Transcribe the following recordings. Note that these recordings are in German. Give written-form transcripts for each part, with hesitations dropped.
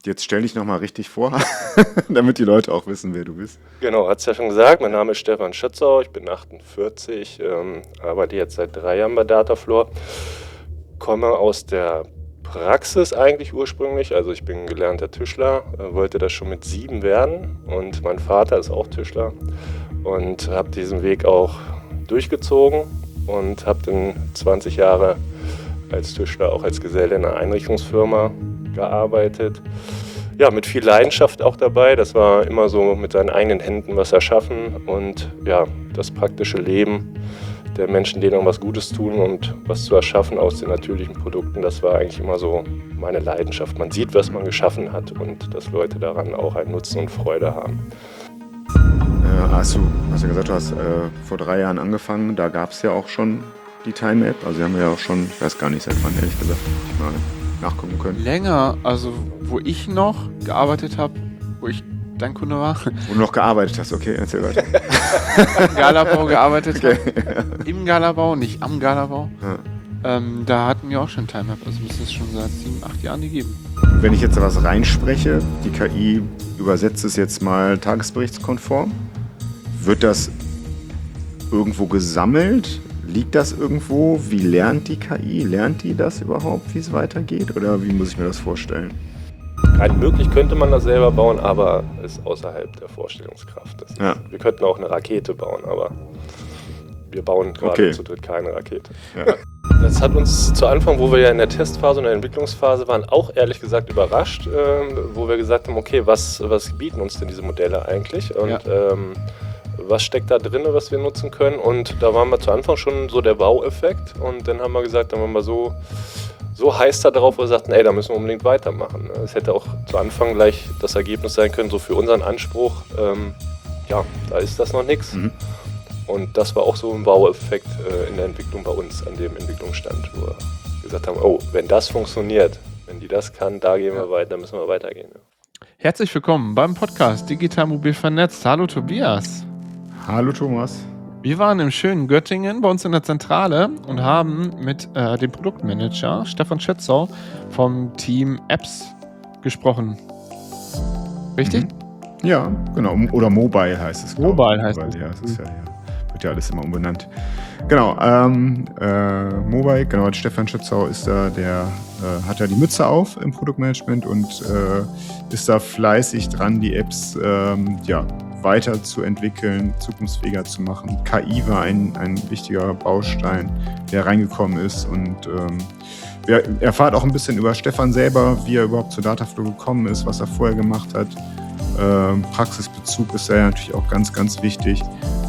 Jetzt stell dich nochmal richtig vor, damit die Leute auch wissen, wer du bist. Genau, hat es ja schon gesagt, mein Name ist Stefan Schützau, ich bin 48, arbeite jetzt seit 3 Jahren bei Datafloor, komme aus der Praxis eigentlich ursprünglich, also ich bin gelernter Tischler, wollte das schon mit 7 werden und mein Vater ist auch Tischler und habe diesen Weg auch durchgezogen und habe dann 20 Jahre als Tischler, auch als Geselle in einer Einrichtungsfirma gearbeitet. Ja, mit viel Leidenschaft auch dabei. Das war immer so mit seinen eigenen Händen was erschaffen und ja, das praktische Leben der Menschen, denen was Gutes tun und was zu erschaffen aus den natürlichen Produkten, das war eigentlich immer so meine Leidenschaft. Man sieht, was man geschaffen hat und dass Leute daran auch einen Nutzen und Freude haben. Hast du gesagt, du hast vor 3 Jahren angefangen, da gab es ja auch schon die Time App, also haben wir ja auch schon, ich weiß gar nicht seit wann, ehrlich gesagt, ich mal nachgucken können. Länger, also wo ich noch gearbeitet habe, wo ich dein Kunde war. Wo du noch gearbeitet hast, okay, erzähl weiter. Im Galabau gearbeitet habe. Im Galabau, nicht am Galabau. Ja. Da hatten wir auch schon Time App, also müsste es schon seit 7, 8 Jahren gegeben. Wenn ich jetzt da was reinspreche, die KI übersetzt es jetzt mal tagesberichtskonform, wird das irgendwo gesammelt? Liegt das irgendwo? Wie lernt die KI? Lernt die das überhaupt, wie es weitergeht? Oder wie muss ich mir das vorstellen? Rein möglich könnte man das selber bauen, aber ist außerhalb der Vorstellungskraft. Wir könnten auch eine Rakete bauen, aber wir bauen gerade zu dritt keine Rakete. Ja. Das hat uns zu Anfang, wo wir ja in der Testphase und der Entwicklungsphase waren, auch ehrlich gesagt überrascht, wo wir gesagt haben, okay, was bieten uns denn diese Modelle eigentlich? Und was steckt da drin, was wir nutzen können? Und da waren wir zu Anfang schon so der Wow-Effekt. Und dann haben wir gesagt, dann waren wir so heiß da drauf, wo wir sagten, ey, da müssen wir unbedingt weitermachen. Es hätte auch zu Anfang gleich das Ergebnis sein können, so für unseren Anspruch, da ist das noch nichts. Mhm. Und das war auch so ein Wow-Effekt in der Entwicklung bei uns, an dem Entwicklungsstand, wo wir gesagt haben, oh, wenn das funktioniert, wenn die das kann, da gehen wir weiter, müssen wir weitergehen. Ja. Herzlich willkommen beim Podcast Digital Mobil Vernetzt. Hallo Tobias. Hallo Thomas. Wir waren im schönen Göttingen bei uns in der Zentrale und haben mit dem Produktmanager Stefan Schützau vom Team Apps gesprochen. Richtig? Mhm. Ja, genau. Oder Mobile heißt es. Mobile heißt es. Ja, es ist wird ja alles immer umbenannt. Genau, Mobile, genau, Stefan Schützau ist da, der hat ja die Mütze auf im Produktmanagement und ist da fleißig dran, die Apps weiterzuentwickeln, zukunftsfähiger zu machen. KI war ein wichtiger Baustein, der reingekommen ist und wir erfahren auch ein bisschen über Stefan selber, wie er überhaupt zu Datafloor gekommen ist, was er vorher gemacht hat. Praxisbezug ist ja natürlich auch ganz, ganz wichtig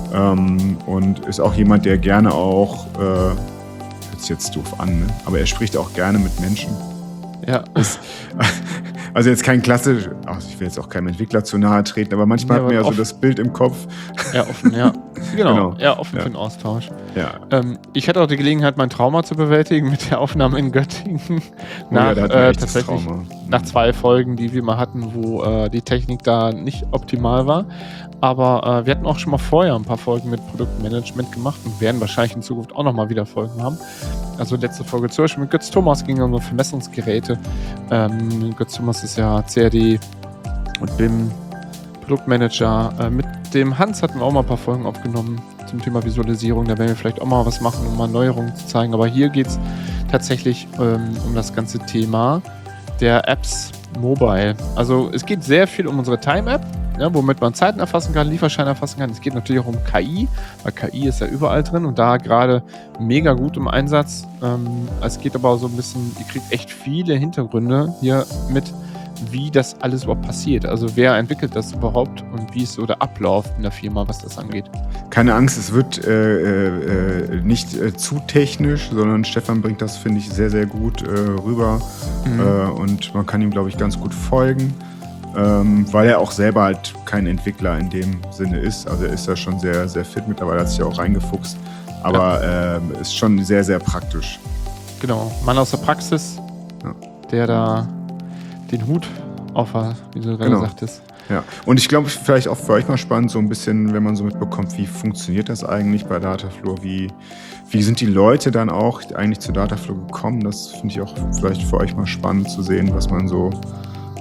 und ist auch jemand, der gerne auch, hört sich jetzt doof an, ne? Aber er spricht auch gerne mit Menschen. Ja. Also jetzt kein klassisch, ich will jetzt auch keinem Entwickler zu nahe treten, aber manchmal hat man ja so das Bild im Kopf. Ja, offen, ja. Genau. Ja, offen für den Austausch. Ja. Ich hatte auch die Gelegenheit, mein Trauma zu bewältigen mit der Aufnahme in Göttingen. Tatsächlich nach 2 Folgen, die wir mal hatten, wo die Technik da nicht optimal war. Aber wir hatten auch schon mal vorher ein paar Folgen mit Produktmanagement gemacht und werden wahrscheinlich in Zukunft auch nochmal wieder Folgen haben. Also letzte Folge zum Beispiel mit Götz Thomas ging um Vermessungsgeräte. Götz Thomas ist ja CAD und BIM Produktmanager. Mit dem Hans hatten wir auch mal ein paar Folgen aufgenommen zum Thema Visualisierung. Da werden wir vielleicht auch mal was machen, um mal Neuerungen zu zeigen. Aber hier geht es tatsächlich um das ganze Thema der Apps Mobile. Also es geht sehr viel um unsere Time-App, ja, womit man Zeiten erfassen kann, Lieferscheine erfassen kann. Es geht natürlich auch um KI, weil KI ist ja überall drin und da gerade mega gut im Einsatz. Es geht aber auch so ein bisschen, ihr kriegt echt viele Hintergründe hier mit, wie das alles überhaupt passiert. Also wer entwickelt das überhaupt und wie ist so der Ablauf in der Firma, was das angeht. Keine Angst, es wird nicht zu technisch, sondern Stefan bringt das, finde ich, sehr, sehr gut rüber. Und man kann ihm, glaube ich, ganz gut folgen. Weil er auch selber halt kein Entwickler in dem Sinne ist. Also er ist ja schon sehr, sehr fit mittlerweile, hat sich ja auch reingefuchst. Aber ist schon sehr, sehr praktisch. Genau, Mann aus der Praxis, der da den Hut auf hat, wie du gerade sagtest. Ja, und ich glaube, vielleicht auch für euch mal spannend, so ein bisschen, wenn man so mitbekommt, wie funktioniert das eigentlich bei Datafloor, wie sind die Leute dann auch eigentlich zu Datafloor gekommen? Das finde ich auch vielleicht für euch mal spannend zu sehen, was man so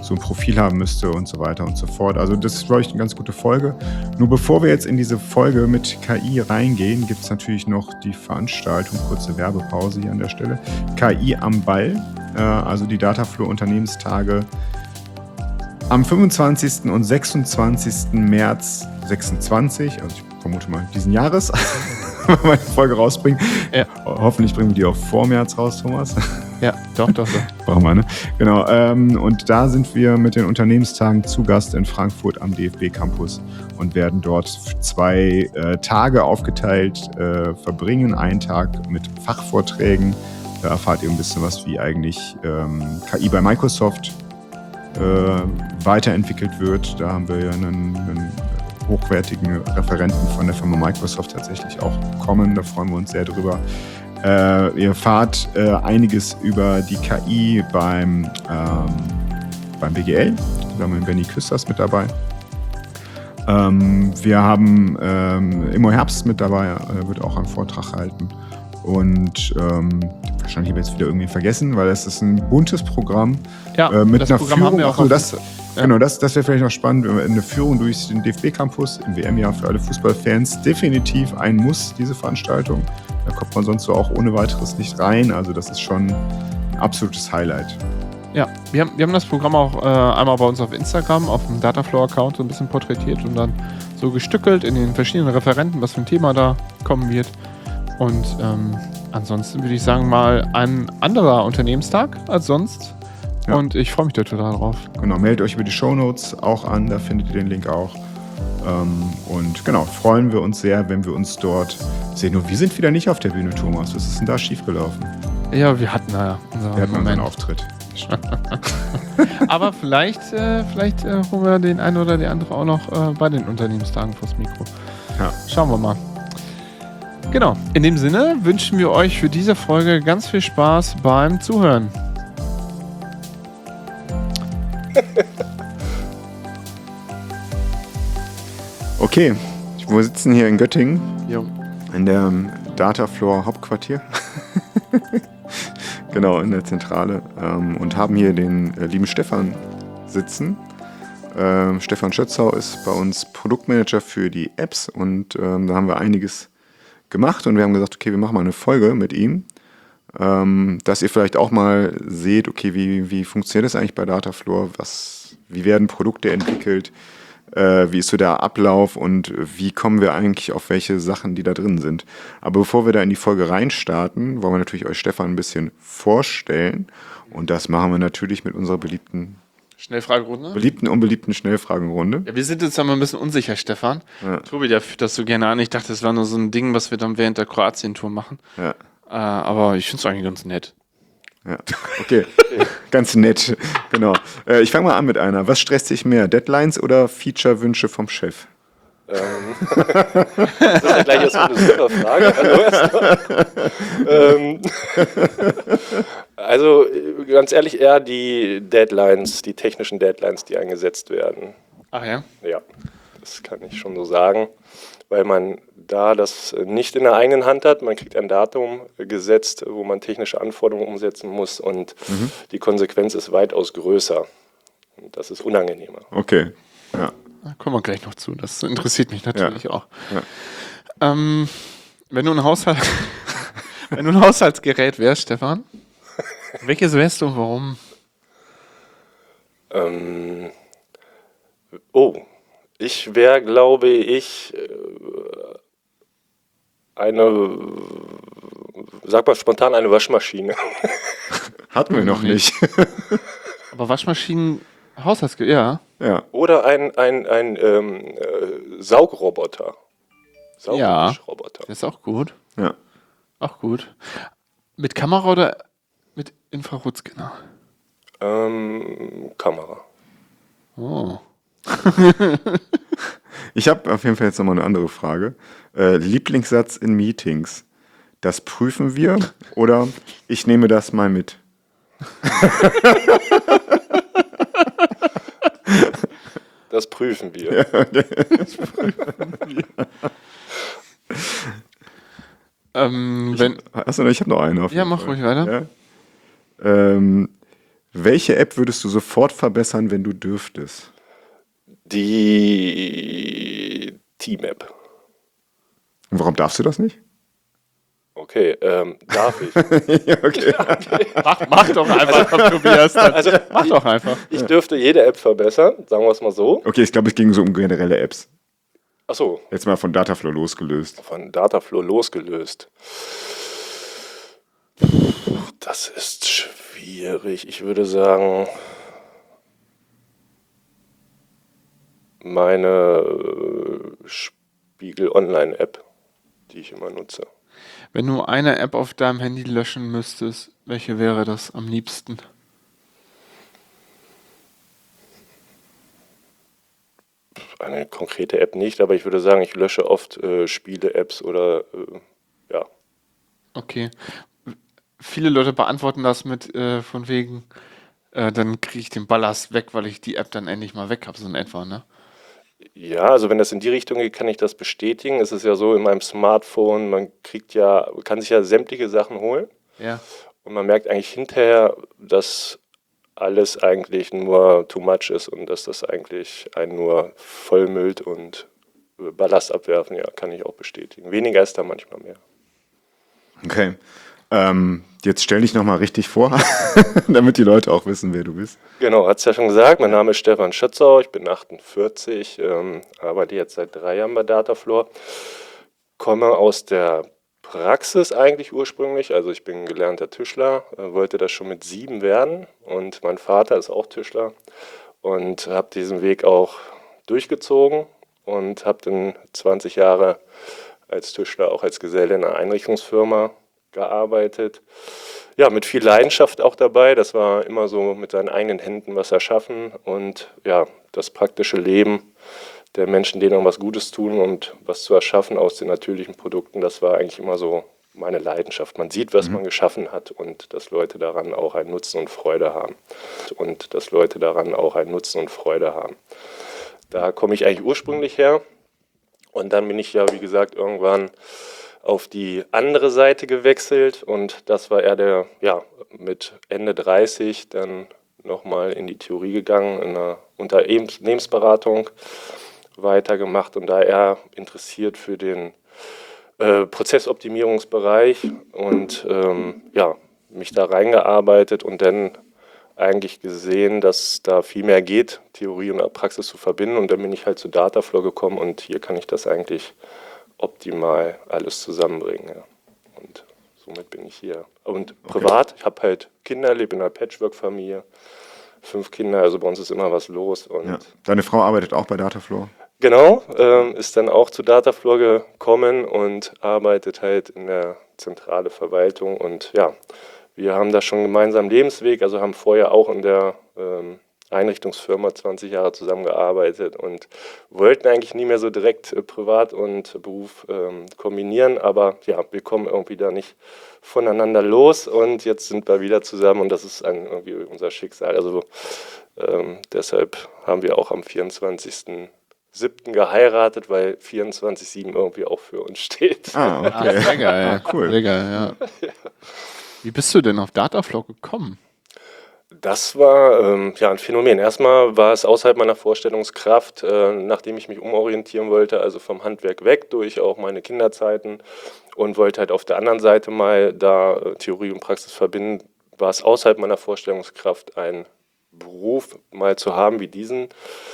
so ein Profil haben müsste und so weiter und so fort. Also das ist, glaube ich, eine ganz gute Folge. Nur bevor wir jetzt in diese Folge mit KI reingehen, gibt es natürlich noch die Veranstaltung, kurze Werbepause hier an der Stelle, KI am Ball, also die Dataflow Unternehmenstage am 25. und 26. März 26, also ich vermute mal diesen Jahres, wenn wir die Folge rausbringen. Ja. Hoffentlich bringen wir die auch vor März raus, Thomas. Ja, doch. Brauchen wir, ne? Genau. Und da sind wir mit den Unternehmenstagen zu Gast in Frankfurt am DFB Campus und werden dort 2 Tage aufgeteilt verbringen. Einen Tag mit Fachvorträgen. Da erfahrt ihr ein bisschen was, wie eigentlich KI bei Microsoft weiterentwickelt wird. Da haben wir ja einen hochwertigen Referenten von der Firma Microsoft tatsächlich auch bekommen. Da freuen wir uns sehr drüber. Ihr erfahrt einiges über die KI beim BGL. Da haben wir Benny Küsters mit dabei. Wir haben Immo Herbst mit dabei, wird auch einen Vortrag halten. Und wahrscheinlich habe ich jetzt wieder irgendwie vergessen, weil es ist ein buntes Programm. Ja, mit das einer Programm Führung. haben wir auch Genau, das wäre vielleicht noch spannend. Eine Führung durch den DFB-Campus im WM-Jahr für alle Fußballfans. Definitiv ein Muss, diese Veranstaltung. Da kommt man sonst so auch ohne weiteres nicht rein. Also das ist schon ein absolutes Highlight. Ja, wir haben das Programm auch einmal bei uns auf Instagram, auf dem Dataflow-Account so ein bisschen porträtiert und dann so gestückelt in den verschiedenen Referenten, was für ein Thema da kommen wird. Und ansonsten würde ich sagen, mal ein anderer Unternehmenstag als sonst. Ja. Und ich freue mich da total drauf. Genau, meldet euch über die Shownotes auch an, da findet ihr den Link auch. Und genau, freuen wir uns sehr, wenn wir uns dort sehen. Nur wir sind wieder nicht auf der Bühne, Thomas. Was ist denn da schiefgelaufen? Ja, wir hatten unseren Auftritt. Aber vielleicht holen wir den einen oder die andere auch noch bei den Unternehmenstagen vors Mikro. Ja. Schauen wir mal. Genau, in dem Sinne wünschen wir euch für diese Folge ganz viel Spaß beim Zuhören. Okay, wir sitzen hier in Göttingen, jo. In der Dataflow Hauptquartier, genau, in der Zentrale, und haben hier den lieben Stefan sitzen. Stefan Schötzau ist bei uns Produktmanager für die Apps und da haben wir einiges gemacht und wir haben gesagt, okay, wir machen mal eine Folge mit ihm, dass ihr vielleicht auch mal seht, okay, wie funktioniert das eigentlich bei Dataflow, wie werden Produkte entwickelt, wie ist so der Ablauf und wie kommen wir eigentlich auf welche Sachen, die da drin sind. Aber bevor wir da in die Folge reinstarten, wollen wir natürlich euch Stefan ein bisschen vorstellen und das machen wir natürlich mit unserer beliebten Schnellfragerunde? Unbeliebten Schnellfragenrunde. Ja, wir sind jetzt aber ein bisschen unsicher, Stefan. Ja. Tobi, der führt das so gerne an. Ich dachte, das war nur so ein Ding, was wir dann während der Kroatien-Tour machen. Ja. Aber ich finde es eigentlich ganz nett. Ja, okay. Ganz nett, genau. Ich fange mal an mit einer. Was stresst dich mehr, Deadlines oder Feature-Wünsche vom Chef? Das ist ja gleich erst eine super Frage. Also ganz ehrlich, eher die Deadlines, die technischen Deadlines, die eingesetzt werden. Ach ja? Ja, das kann ich schon so sagen, weil man da das nicht in der eigenen Hand hat. Man kriegt ein Datum gesetzt, wo man technische Anforderungen umsetzen muss und die Konsequenz ist weitaus größer. Und das ist unangenehmer. Okay, ja. Da kommen wir gleich noch zu. Das interessiert mich natürlich auch. Ja. Wenn du ein Haushaltsgerät wärst, Stefan, welches wärst du und warum? Ich wäre, glaube ich, sag mal spontan, eine Waschmaschine. Hatten wir noch nicht. Aber Waschmaschinen, Haushaltsgerät, ja. Oder ein Saugroboter. Saugroboter. Das ist auch gut. Ja. Auch gut. Mit Kamera oder mit Infrarotscanner? Kamera. Oh. Ich habe auf jeden Fall jetzt nochmal eine andere Frage. Lieblingssatz in Meetings. Das prüfen wir oder ich nehme das mal mit? Das prüfen wir. Ja, okay. Das prüfen wir. Ich habe noch eine. Ja, mach ruhig weiter. Ja? Welche App würdest du sofort verbessern, wenn du dürftest? Die Team-App. Und warum darfst du das nicht? Okay, darf ich? Ja, okay. Mach doch einfach, Tobias. Also, mach doch einfach. Ich dürfte jede App verbessern, sagen wir es mal so. Okay, ich glaube, es ging so um generelle Apps. Ach so. Jetzt mal von Dataflow losgelöst. Von Dataflow losgelöst. Das ist schwierig. Ich würde sagen, meine Spiegel-Online-App, die ich immer nutze. Wenn du eine App auf deinem Handy löschen müsstest, welche wäre das am liebsten? Eine konkrete App nicht, aber ich würde sagen, ich lösche oft Spiele-Apps oder ja. Okay. Viele Leute beantworten das mit von wegen, dann kriege ich den Ballast weg, weil ich die App dann endlich mal weg habe, so in etwa, ne? Ja, also wenn das in die Richtung geht, kann ich das bestätigen. Es ist ja so, in meinem Smartphone, kann sich ja sämtliche Sachen holen. Ja. Und man merkt eigentlich hinterher, dass alles eigentlich nur too much ist und dass das eigentlich einen nur vollmüllt und Ballast abwerfen, ja, kann ich auch bestätigen. Weniger ist da manchmal mehr. Okay. Jetzt stell dich nochmal richtig vor, damit die Leute auch wissen, wer du bist. Genau, hat es ja schon gesagt. Mein Name ist Stefan Schützau, ich bin 48, arbeite jetzt seit 3 Jahren bei Dataflow, komme aus der Praxis eigentlich ursprünglich. Also ich bin gelernter Tischler, wollte das schon mit 7 werden und mein Vater ist auch Tischler und habe diesen Weg auch durchgezogen und habe dann 20 Jahre als Tischler, auch als Geselle in einer Einrichtungsfirma gearbeitet. Ja, mit viel Leidenschaft auch dabei. Das war immer so mit seinen eigenen Händen was erschaffen und ja, das praktische Leben der Menschen, denen was Gutes tun und was zu erschaffen aus den natürlichen Produkten, das war eigentlich immer so meine Leidenschaft. Man sieht, was man geschaffen hat und dass Leute daran auch einen Nutzen und Freude haben. Da komme ich eigentlich ursprünglich her und dann bin ich ja, wie gesagt, irgendwann auf die andere Seite gewechselt und das war eher mit Ende 30 dann nochmal in die Theorie gegangen, in einer Unternehmensberatung weitergemacht und da eher interessiert für den Prozessoptimierungsbereich und mich da reingearbeitet und dann eigentlich gesehen, dass da viel mehr geht, Theorie und Praxis zu verbinden und dann bin ich halt zu Dataflow gekommen und hier kann ich das eigentlich optimal alles zusammenbringen. Ja. Und somit bin ich hier. Und privat, ich habe halt Kinder, lebe in einer Patchwork-Familie, 5 Kinder, also bei uns ist immer was los. Und ja. Deine Frau arbeitet auch bei Dataflow? Genau, ist dann auch zu Dataflow gekommen und arbeitet halt in der zentralen Verwaltung. Und ja, wir haben da schon einen gemeinsamen Lebensweg, also haben vorher auch in der Einrichtungsfirma 20 Jahre zusammengearbeitet und wollten eigentlich nie mehr so direkt Privat und Beruf kombinieren, aber ja, wir kommen irgendwie da nicht voneinander los und jetzt sind wir wieder zusammen und das ist irgendwie unser Schicksal. Also deshalb haben wir auch am 24.07. geheiratet, weil 24/7 irgendwie auch für uns steht. Ah, okay. Sehr geil, ja, cool. Sehr geil, ja. Wie bist du denn auf Dataflow gekommen? Das war ein Phänomen. Erstmal war es außerhalb meiner Vorstellungskraft, nachdem ich mich umorientieren wollte, also vom Handwerk weg, durch auch meine Kinderzeiten und wollte halt auf der anderen Seite mal da Theorie und Praxis verbinden, war es außerhalb meiner Vorstellungskraft, einen Beruf mal zu haben wie diesen,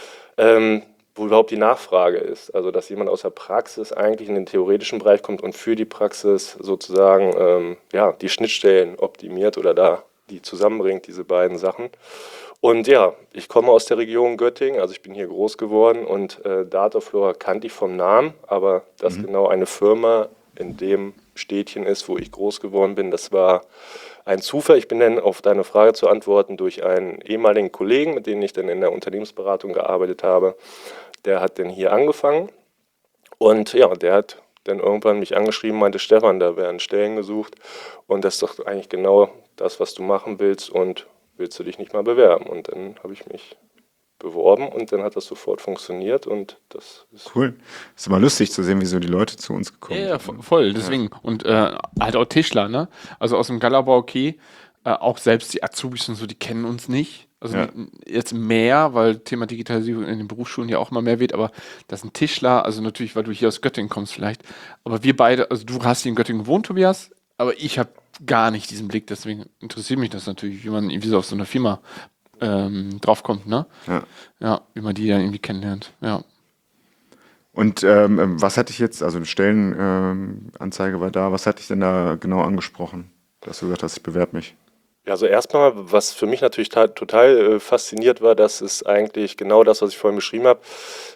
wo überhaupt die Nachfrage ist. Also dass jemand aus der Praxis eigentlich in den theoretischen Bereich kommt und für die Praxis sozusagen die Schnittstellen optimiert oder da die zusammenbringt, diese beiden Sachen. Und ja, ich komme aus der Region Göttingen, also ich bin hier groß geworden und Dataflow kannte ich vom Namen, aber dass genau eine Firma in dem Städtchen ist, wo ich groß geworden bin, das war ein Zufall. Ich bin dann auf deine Frage zu antworten durch einen ehemaligen Kollegen, mit dem ich dann in der Unternehmensberatung gearbeitet habe. Der hat dann hier angefangen und ja, der hat dann irgendwann mich angeschrieben, meinte, Stefan, da werden Stellen gesucht und das ist doch eigentlich genau das, was du machen willst und willst du dich nicht mal bewerben? Und dann habe ich mich beworben und dann hat das sofort funktioniert und das ist... Cool. Ist immer lustig zu sehen, wie so die Leute zu uns gekommen sind. Ja, voll, deswegen. Ja. Und halt auch Tischler, ne? Also aus dem Galabau Key Auch selbst die Azubis und so, die kennen uns nicht. Also jetzt mehr, weil Thema Digitalisierung in den Berufsschulen ja auch immer mehr wird, aber das ist ein Tischler, also natürlich, weil du hier aus Göttingen kommst vielleicht, aber wir beide, also du hast hier in Göttingen gewohnt, Tobias, aber ich habe gar nicht diesen Blick, deswegen interessiert mich das natürlich, wie man irgendwie so auf so eine Firma draufkommt, ne? Ja, wie man die ja irgendwie kennenlernt, ja. Und was hatte ich jetzt, also eine Stellenanzeige war da, was hatte ich denn da genau angesprochen, dass du gesagt hast, ich bewerbe mich? Ja, also erstmal, was für mich natürlich total fasziniert war, das ist eigentlich genau das, was ich vorhin beschrieben habe.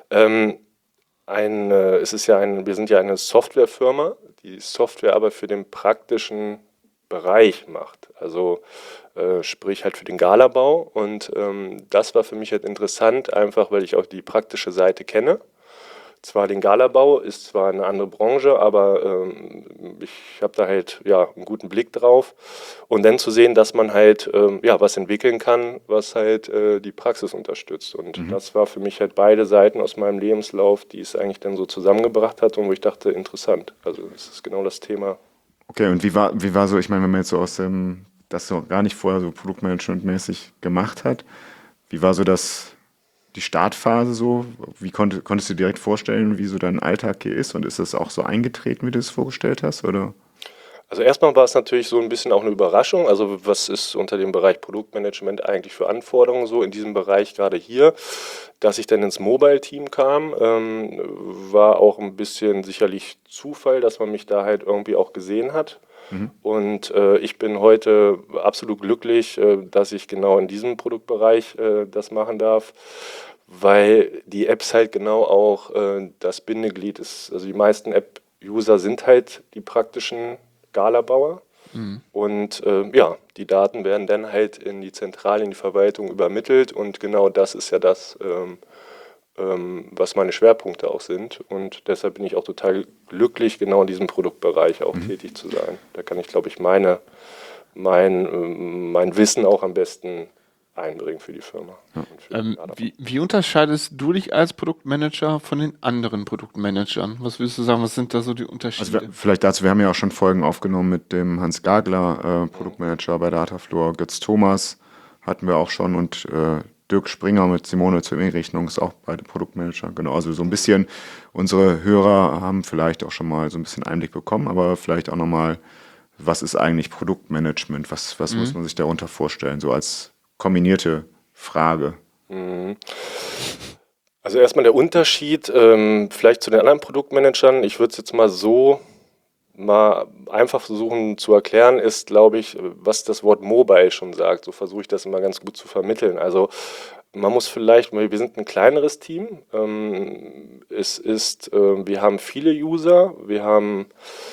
Wir sind ja eine Softwarefirma, die Software aber für den praktischen Bereich macht. Also sprich halt für den Galabau. Und das war für mich halt interessant, einfach weil ich auch die praktische Seite kenne. Zwar den Galabau, ist zwar eine andere Branche, aber ich habe da halt einen guten Blick drauf. Und dann zu sehen, dass man halt was entwickeln kann, was halt die Praxis unterstützt. Und das war für mich halt beide Seiten aus meinem Lebenslauf, die es eigentlich dann so zusammengebracht hat und wo ich dachte, interessant. Also das ist genau das Thema. Okay, und wie war so, ich meine, wenn man jetzt so aus dem, das so gar nicht vorher so Produktmanagement-mäßig gemacht hat, wie war so die Startphase so? Wie konntest du direkt vorstellen, wie so dein Alltag hier ist? Und ist das auch so eingetreten, wie du es vorgestellt hast, oder? Also erstmal war es natürlich so ein bisschen auch eine Überraschung. Also was ist unter dem Bereich Produktmanagement eigentlich für Anforderungen so in diesem Bereich gerade hier? Dass ich dann ins Mobile-Team kam, war auch ein bisschen sicherlich Zufall, dass man mich da halt irgendwie auch gesehen hat. Und ich bin heute absolut glücklich, dass ich genau in diesem Produktbereich das machen darf, weil die Apps halt genau auch das Bindeglied ist. Also die meisten App-User sind halt die praktischen Galabauer. Und die Daten werden dann halt in die Zentrale, in die Verwaltung übermittelt und genau das ist ja das, was meine Schwerpunkte auch sind. Und deshalb bin ich auch total glücklich, genau in diesem Produktbereich auch tätig zu sein. Da kann ich, glaube ich, mein Wissen auch am besten einbringen für die Firma. Wie unterscheidest du dich als Produktmanager von den anderen Produktmanagern? Was würdest du sagen, was sind da so die Unterschiede? Also vielleicht dazu, wir haben ja auch schon Folgen aufgenommen mit dem Hans Gagler, Produktmanager bei Datafloor, Götz Thomas hatten wir auch schon und Dirk Springer mit Simone zur Inrichtung ist auch beide Produktmanager. Genau, also so ein bisschen, unsere Hörer haben vielleicht auch schon mal so ein bisschen Einblick bekommen, aber vielleicht auch nochmal, was ist eigentlich Produktmanagement? Was muss man sich darunter vorstellen, so als kombinierte Frage? Also erstmal der Unterschied, vielleicht zu den anderen Produktmanagern, ich würde es jetzt mal einfach versuchen zu erklären, ist, glaube ich, was das Wort Mobile schon sagt. So versuche ich das immer ganz gut zu vermitteln. Also man muss vielleicht, wir sind ein kleineres Team. Wir haben viele User, wir haben,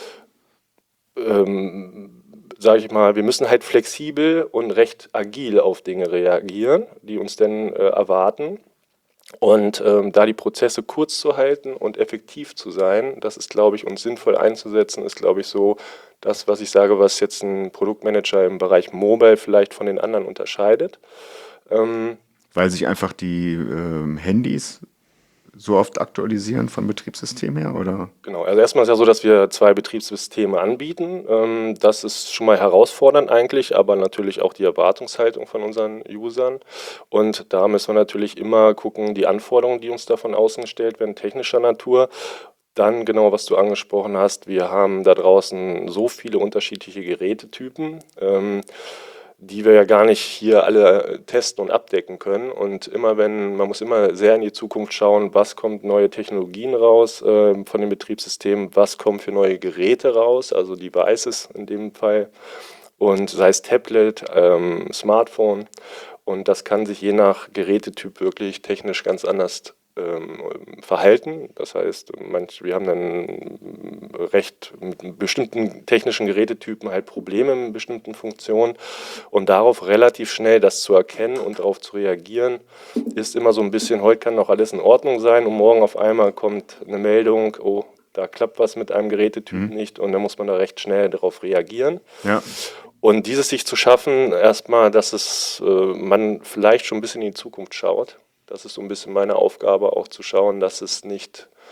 sage ich mal, wir müssen halt flexibel und recht agil auf Dinge reagieren, die uns dann erwarten. Und da die Prozesse kurz zu halten und effektiv zu sein, das ist, glaube ich, und sinnvoll einzusetzen, ist, glaube ich, so das, was ich sage, was jetzt ein Produktmanager im Bereich Mobile vielleicht von den anderen unterscheidet. Weil sich einfach die Handys so oft aktualisieren vom Betriebssystem her, oder? Genau, also erstmal ist ja so, dass wir 2 Betriebssysteme anbieten. Das ist schon mal herausfordernd eigentlich, aber natürlich auch die Erwartungshaltung von unseren Usern. Und da müssen wir natürlich immer gucken, die Anforderungen, die uns da von außen gestellt werden, technischer Natur. Dann genau, was du angesprochen hast, wir haben da draußen so viele unterschiedliche Gerätetypen, die wir ja gar nicht hier alle testen und abdecken können. Und man muss immer sehr in die Zukunft schauen, was kommt neue Technologien raus von den Betriebssystemen, was kommen für neue Geräte raus, also Devices in dem Fall. Und sei es Tablet, Smartphone. Und das kann sich je nach Gerätetyp wirklich technisch ganz anders verhalten. Das heißt, wir haben dann mit bestimmten technischen Gerätetypen halt Probleme mit bestimmten Funktionen und darauf relativ schnell das zu erkennen und darauf zu reagieren, ist immer so ein bisschen, heute kann noch alles in Ordnung sein und morgen auf einmal kommt eine Meldung, oh, da klappt was mit einem Gerätetyp nicht und dann muss man da recht schnell darauf reagieren. Ja. Und dieses sich zu schaffen, erstmal, dass man vielleicht schon ein bisschen in die Zukunft schaut. Das ist so ein bisschen meine Aufgabe, auch zu schauen, dass es nicht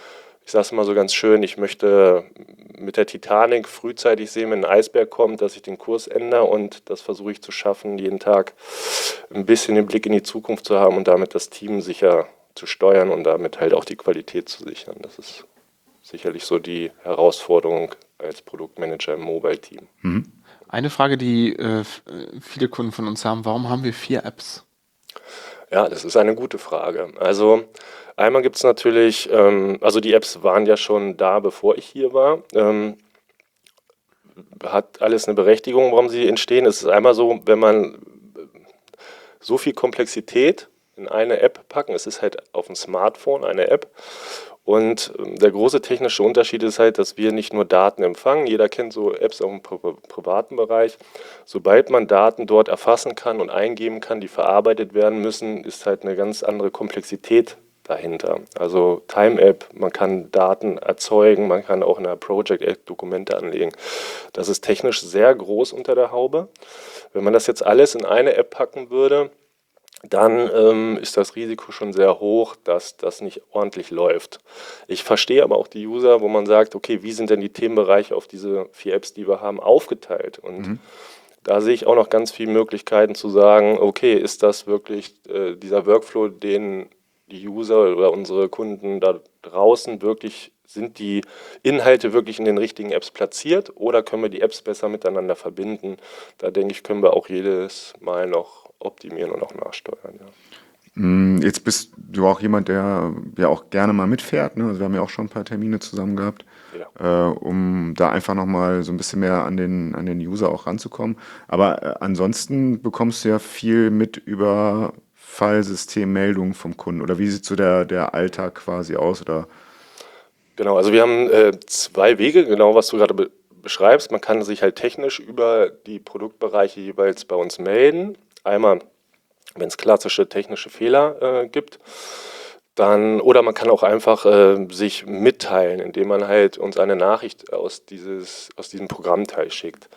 ich sage es mal so ganz schön, ich möchte mit der Titanic frühzeitig sehen, wenn ein Eisberg kommt, dass ich den Kurs ändere, und das versuche ich zu schaffen, jeden Tag ein bisschen den Blick in die Zukunft zu haben und damit das Team sicher zu steuern und damit halt auch die Qualität zu sichern. Das ist sicherlich so die Herausforderung als Produktmanager im Mobile-Team. Eine Frage, die viele Kunden von uns haben: Warum haben wir 4 Apps? Ja, das ist eine gute Frage. Also einmal gibt es natürlich, also die Apps waren ja schon da, bevor ich hier war. Hat alles eine Berechtigung, warum sie entstehen. Es ist einmal so, wenn man so viel Komplexität in eine App packen, es ist halt auf dem Smartphone eine App. Und der große technische Unterschied ist halt, dass wir nicht nur Daten empfangen. Jeder kennt so Apps auch im privaten Bereich. Sobald man Daten dort erfassen kann und eingeben kann, die verarbeitet werden müssen, ist halt eine ganz andere Komplexität dahinter. Also Time-App, man kann Daten erzeugen, man kann auch in der Project-App Dokumente anlegen. Das ist technisch sehr groß unter der Haube. Wenn man das jetzt alles in eine App packen würde, dann ist das Risiko schon sehr hoch, dass das nicht ordentlich läuft. Ich verstehe aber auch die User, wo man sagt, okay, wie sind denn die Themenbereiche auf diese 4 Apps, die wir haben, aufgeteilt? Und da sehe ich auch noch ganz viele Möglichkeiten zu sagen, okay, ist das wirklich dieser Workflow, den die User oder unsere Kunden da draußen wirklich, sind die Inhalte wirklich in den richtigen Apps platziert, oder können wir die Apps besser miteinander verbinden? Da denke ich, können wir auch jedes Mal noch optimieren und auch nachsteuern. Ja. Jetzt bist du auch jemand, der ja auch gerne mal mitfährt, ne? Also wir haben ja auch schon ein paar Termine zusammen gehabt, um da einfach nochmal so ein bisschen mehr an den User auch ranzukommen. Aber ansonsten bekommst du ja viel mit über Fallsystemmeldungen vom Kunden. Oder wie sieht so der Alltag quasi aus? Oder? Genau, also wir haben 2 Wege, genau was du gerade beschreibst. Man kann sich halt technisch über die Produktbereiche jeweils bei uns melden. Einmal, wenn es klassische technische Fehler gibt, dann, oder man kann auch einfach sich mitteilen, indem man halt uns eine Nachricht aus diesem Programmteil schickt.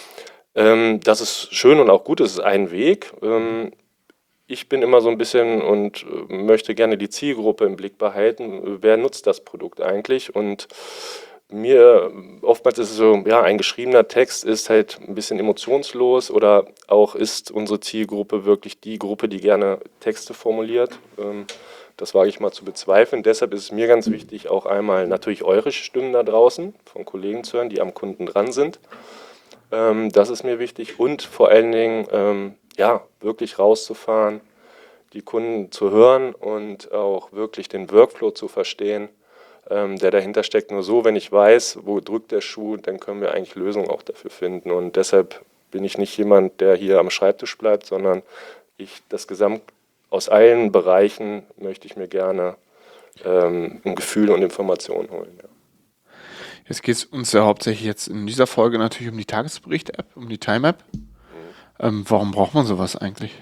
Das ist schön und auch gut, das ist ein Weg. Ich bin immer so ein bisschen und möchte gerne die Zielgruppe im Blick behalten. Wer nutzt das Produkt eigentlich? Und oftmals ist es so, ja, ein geschriebener Text ist halt ein bisschen emotionslos, oder auch ist unsere Zielgruppe wirklich die Gruppe, die gerne Texte formuliert. Das wage ich mal zu bezweifeln. Deshalb ist es mir ganz wichtig, auch einmal natürlich eure Stimmen da draußen von Kollegen zu hören, die am Kunden dran sind. Das ist mir wichtig, und vor allen Dingen, ja, wirklich rauszufahren, die Kunden zu hören und auch wirklich den Workflow zu verstehen, der dahinter steckt. Nur so, wenn ich weiß, wo drückt der Schuh, dann können wir eigentlich Lösungen auch dafür finden. Und deshalb bin ich nicht jemand, der hier am Schreibtisch bleibt, sondern aus allen Bereichen möchte ich mir gerne ein Gefühl und Informationen holen. Ja. Jetzt geht es uns ja hauptsächlich jetzt in dieser Folge natürlich um die Tagesbericht-App, um die Time-App. Warum braucht man sowas eigentlich?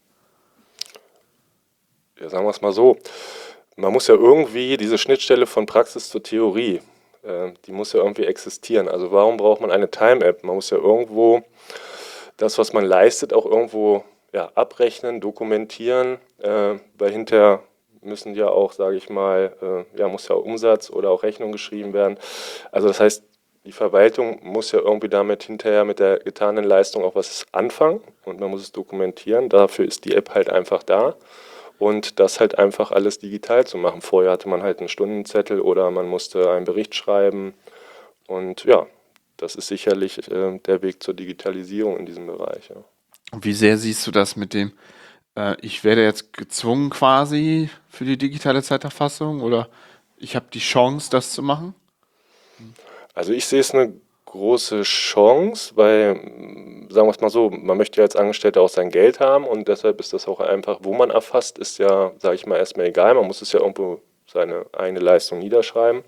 Ja, sagen wir es mal so. Man muss ja irgendwie diese Schnittstelle von Praxis zur Theorie, die muss ja irgendwie existieren. Also warum braucht man eine Time-App? Man muss ja irgendwo das, was man leistet, auch irgendwo abrechnen, dokumentieren, weil hinterher müssen ja auch, sage ich mal, muss ja Umsatz oder auch Rechnung geschrieben werden. Also das heißt, die Verwaltung muss ja irgendwie damit hinterher mit der getanen Leistung auch was anfangen, und man muss es dokumentieren. Dafür ist die App halt einfach da. Und das halt einfach alles digital zu machen. Vorher hatte man halt einen Stundenzettel oder man musste einen Bericht schreiben. Und ja, das ist sicherlich der Weg zur Digitalisierung in diesem Bereich. Ja. Wie sehr siehst du das mit dem, ich werde jetzt gezwungen quasi für die digitale Zeiterfassung, oder ich habe die Chance, das zu machen? Also ich sehe es eine große Chance, weil, sagen wir es mal so, man möchte ja als Angestellter auch sein Geld haben, und deshalb ist das auch einfach, wo man erfasst, ist ja, sage ich mal, erstmal egal. Man muss es ja irgendwo seine eigene Leistung niederschreiben.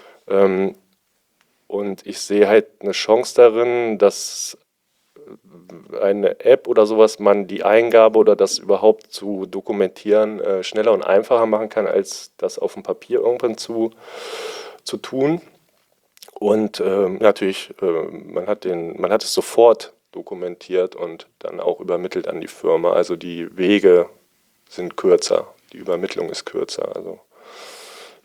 Und ich sehe halt eine Chance darin, dass eine App oder sowas man die Eingabe oder das überhaupt zu dokumentieren schneller und einfacher machen kann, als das auf dem Papier irgendwann zu tun. Und natürlich, man hat es sofort dokumentiert und dann auch übermittelt an die Firma. Also die Wege sind kürzer, die Übermittlung ist kürzer. Also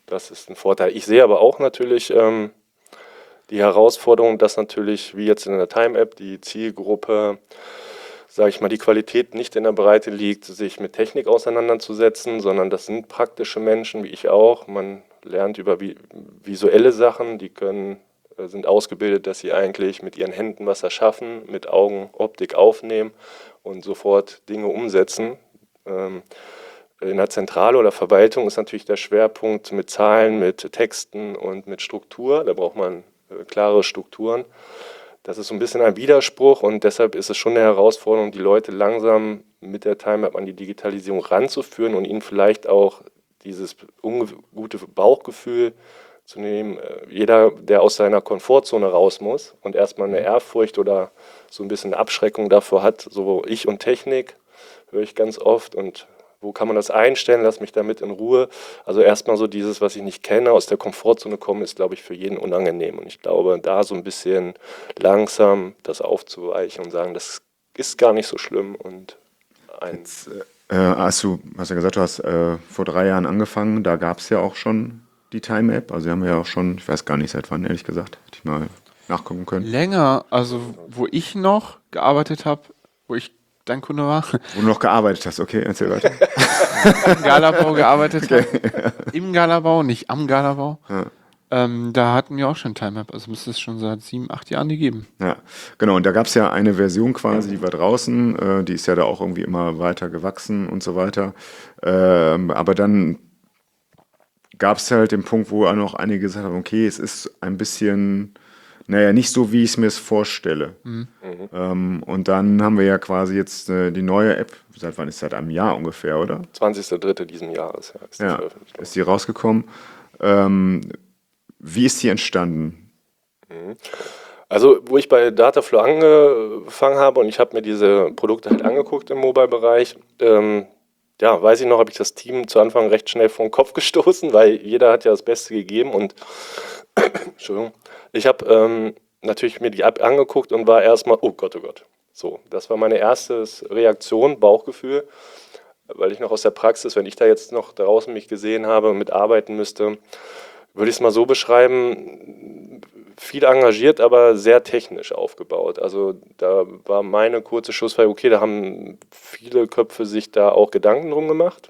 Das ist ein Vorteil. Ich sehe aber auch natürlich die Herausforderung, dass natürlich, wie jetzt in der Time-App, die Zielgruppe, sage ich mal, die Qualität nicht in der Breite liegt, sich mit Technik auseinanderzusetzen, sondern das sind praktische Menschen, wie ich auch. Man lernt über visuelle Sachen, die sind ausgebildet, dass sie eigentlich mit ihren Händen was erschaffen, mit Augen Optik aufnehmen und sofort Dinge umsetzen. In der Zentrale oder Verwaltung ist natürlich der Schwerpunkt mit Zahlen, mit Texten und mit Struktur. Da braucht man klare Strukturen. Das ist so ein bisschen ein Widerspruch und deshalb ist es schon eine Herausforderung, die Leute langsam mit der Time-App an die Digitalisierung ranzuführen und ihnen vielleicht auch dieses ungute Bauchgefühl zu nehmen. Jeder, der aus seiner Komfortzone raus muss und erstmal eine Ehrfurcht oder so ein bisschen Abschreckung davor hat, so ich und Technik, höre ich ganz oft, und wo kann man das einstellen, lass mich damit in Ruhe. Also erstmal so dieses, was ich nicht kenne, aus der Komfortzone kommen, ist, glaube ich, für jeden unangenehm. Und ich glaube, da so ein bisschen langsam das aufzuweichen und sagen, das ist gar nicht so schlimm. Und Jetzt, hast ja gesagt, du hast vor 3 Jahren angefangen, da gab es ja auch schon die Time-App. Also haben wir ja auch schon, ich weiß gar nicht seit wann, ehrlich gesagt, hätte ich mal nachgucken können. Länger, also wo ich noch gearbeitet habe, wo ich dein Kunde war. Wo du noch gearbeitet hast, okay, erzähl weiter. Im Galabau gearbeitet habe. Im Galabau, nicht am Galabau. Ja. Da hatten wir auch schon Time-App, also müsste es schon seit 7, 8 Jahren die geben. Ja, genau, und da gab es ja eine Version quasi, die war draußen, die ist ja da auch irgendwie immer weiter gewachsen und so weiter. Aber dann gab es halt den Punkt, wo auch noch einige gesagt haben, okay, es ist ein bisschen... Naja, nicht so, wie ich es mir vorstelle. Und dann haben wir ja quasi jetzt die neue App, seit wann ist das? Seit einem Jahr ungefähr, oder? 20.03. diesen Jahres, ja, ist die rausgekommen. Wie ist die entstanden? Also, wo ich bei Dataflow angefangen habe und ich habe mir diese Produkte halt angeguckt im Mobile-Bereich, weiß ich noch, habe ich das Team zu Anfang recht schnell vor den Kopf gestoßen, weil jeder hat ja das Beste gegeben und Entschuldigung. Ich habe natürlich mir die App angeguckt und war erstmal, oh Gott. So, das war meine erste Reaktion, Bauchgefühl, weil ich noch aus der Praxis, wenn ich da jetzt noch draußen mich gesehen habe und mitarbeiten müsste, würde ich es mal so beschreiben, viel engagiert, aber sehr technisch aufgebaut. Also da war meine kurze Schussfrage, okay, da haben viele Köpfe sich da auch Gedanken drum gemacht.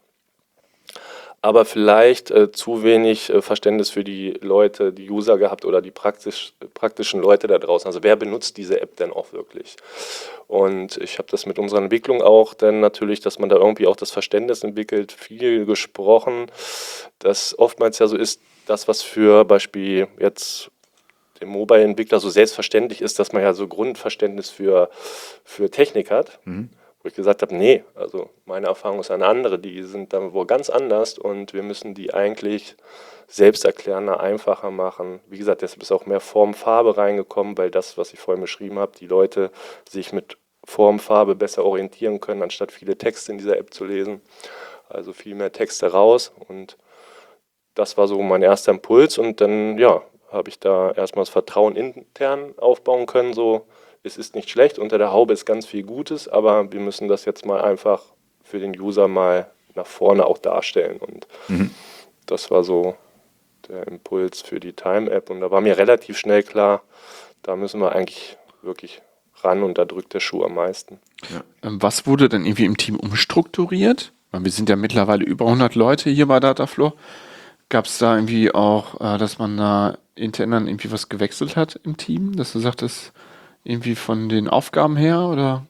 Aber vielleicht zu wenig Verständnis für die Leute, die User gehabt oder die praktischen Leute da draußen. Also wer benutzt diese App denn auch wirklich? Und ich habe das mit unserer Entwicklung auch dann natürlich, dass man da irgendwie auch das Verständnis entwickelt, viel gesprochen, dass oftmals ja so ist, das, was für Beispiel jetzt dem Mobile-Entwickler so selbstverständlich ist, dass man ja so Grundverständnis für Technik hat. Wo ich gesagt habe, nee, also meine Erfahrung ist eine andere, die sind dann wohl ganz anders und wir müssen die eigentlich selbsterklärender, einfacher machen. Wie gesagt, deshalb ist auch mehr Form, Farbe reingekommen, weil das, was ich vorhin beschrieben habe, die Leute sich mit Form, Farbe besser orientieren können, anstatt viele Texte in dieser App zu lesen. Also viel mehr Texte raus und das war so mein erster Impuls und dann, habe ich da erstmal das Vertrauen intern aufbauen können, so, es ist nicht schlecht, unter der Haube ist ganz viel Gutes, aber wir müssen das jetzt mal einfach für den User mal nach vorne auch darstellen. Und das war so der Impuls für die Time-App. Und da war mir relativ schnell klar, da müssen wir eigentlich wirklich ran und da drückt der Schuh am meisten. Ja. Was wurde denn irgendwie im Team umstrukturiert? Weil wir sind ja mittlerweile über 100 Leute hier bei Dataflow. Gab es da irgendwie auch, dass man da intern dann irgendwie was gewechselt hat im Team? Dass du sagtest, irgendwie von den Aufgaben her, oder?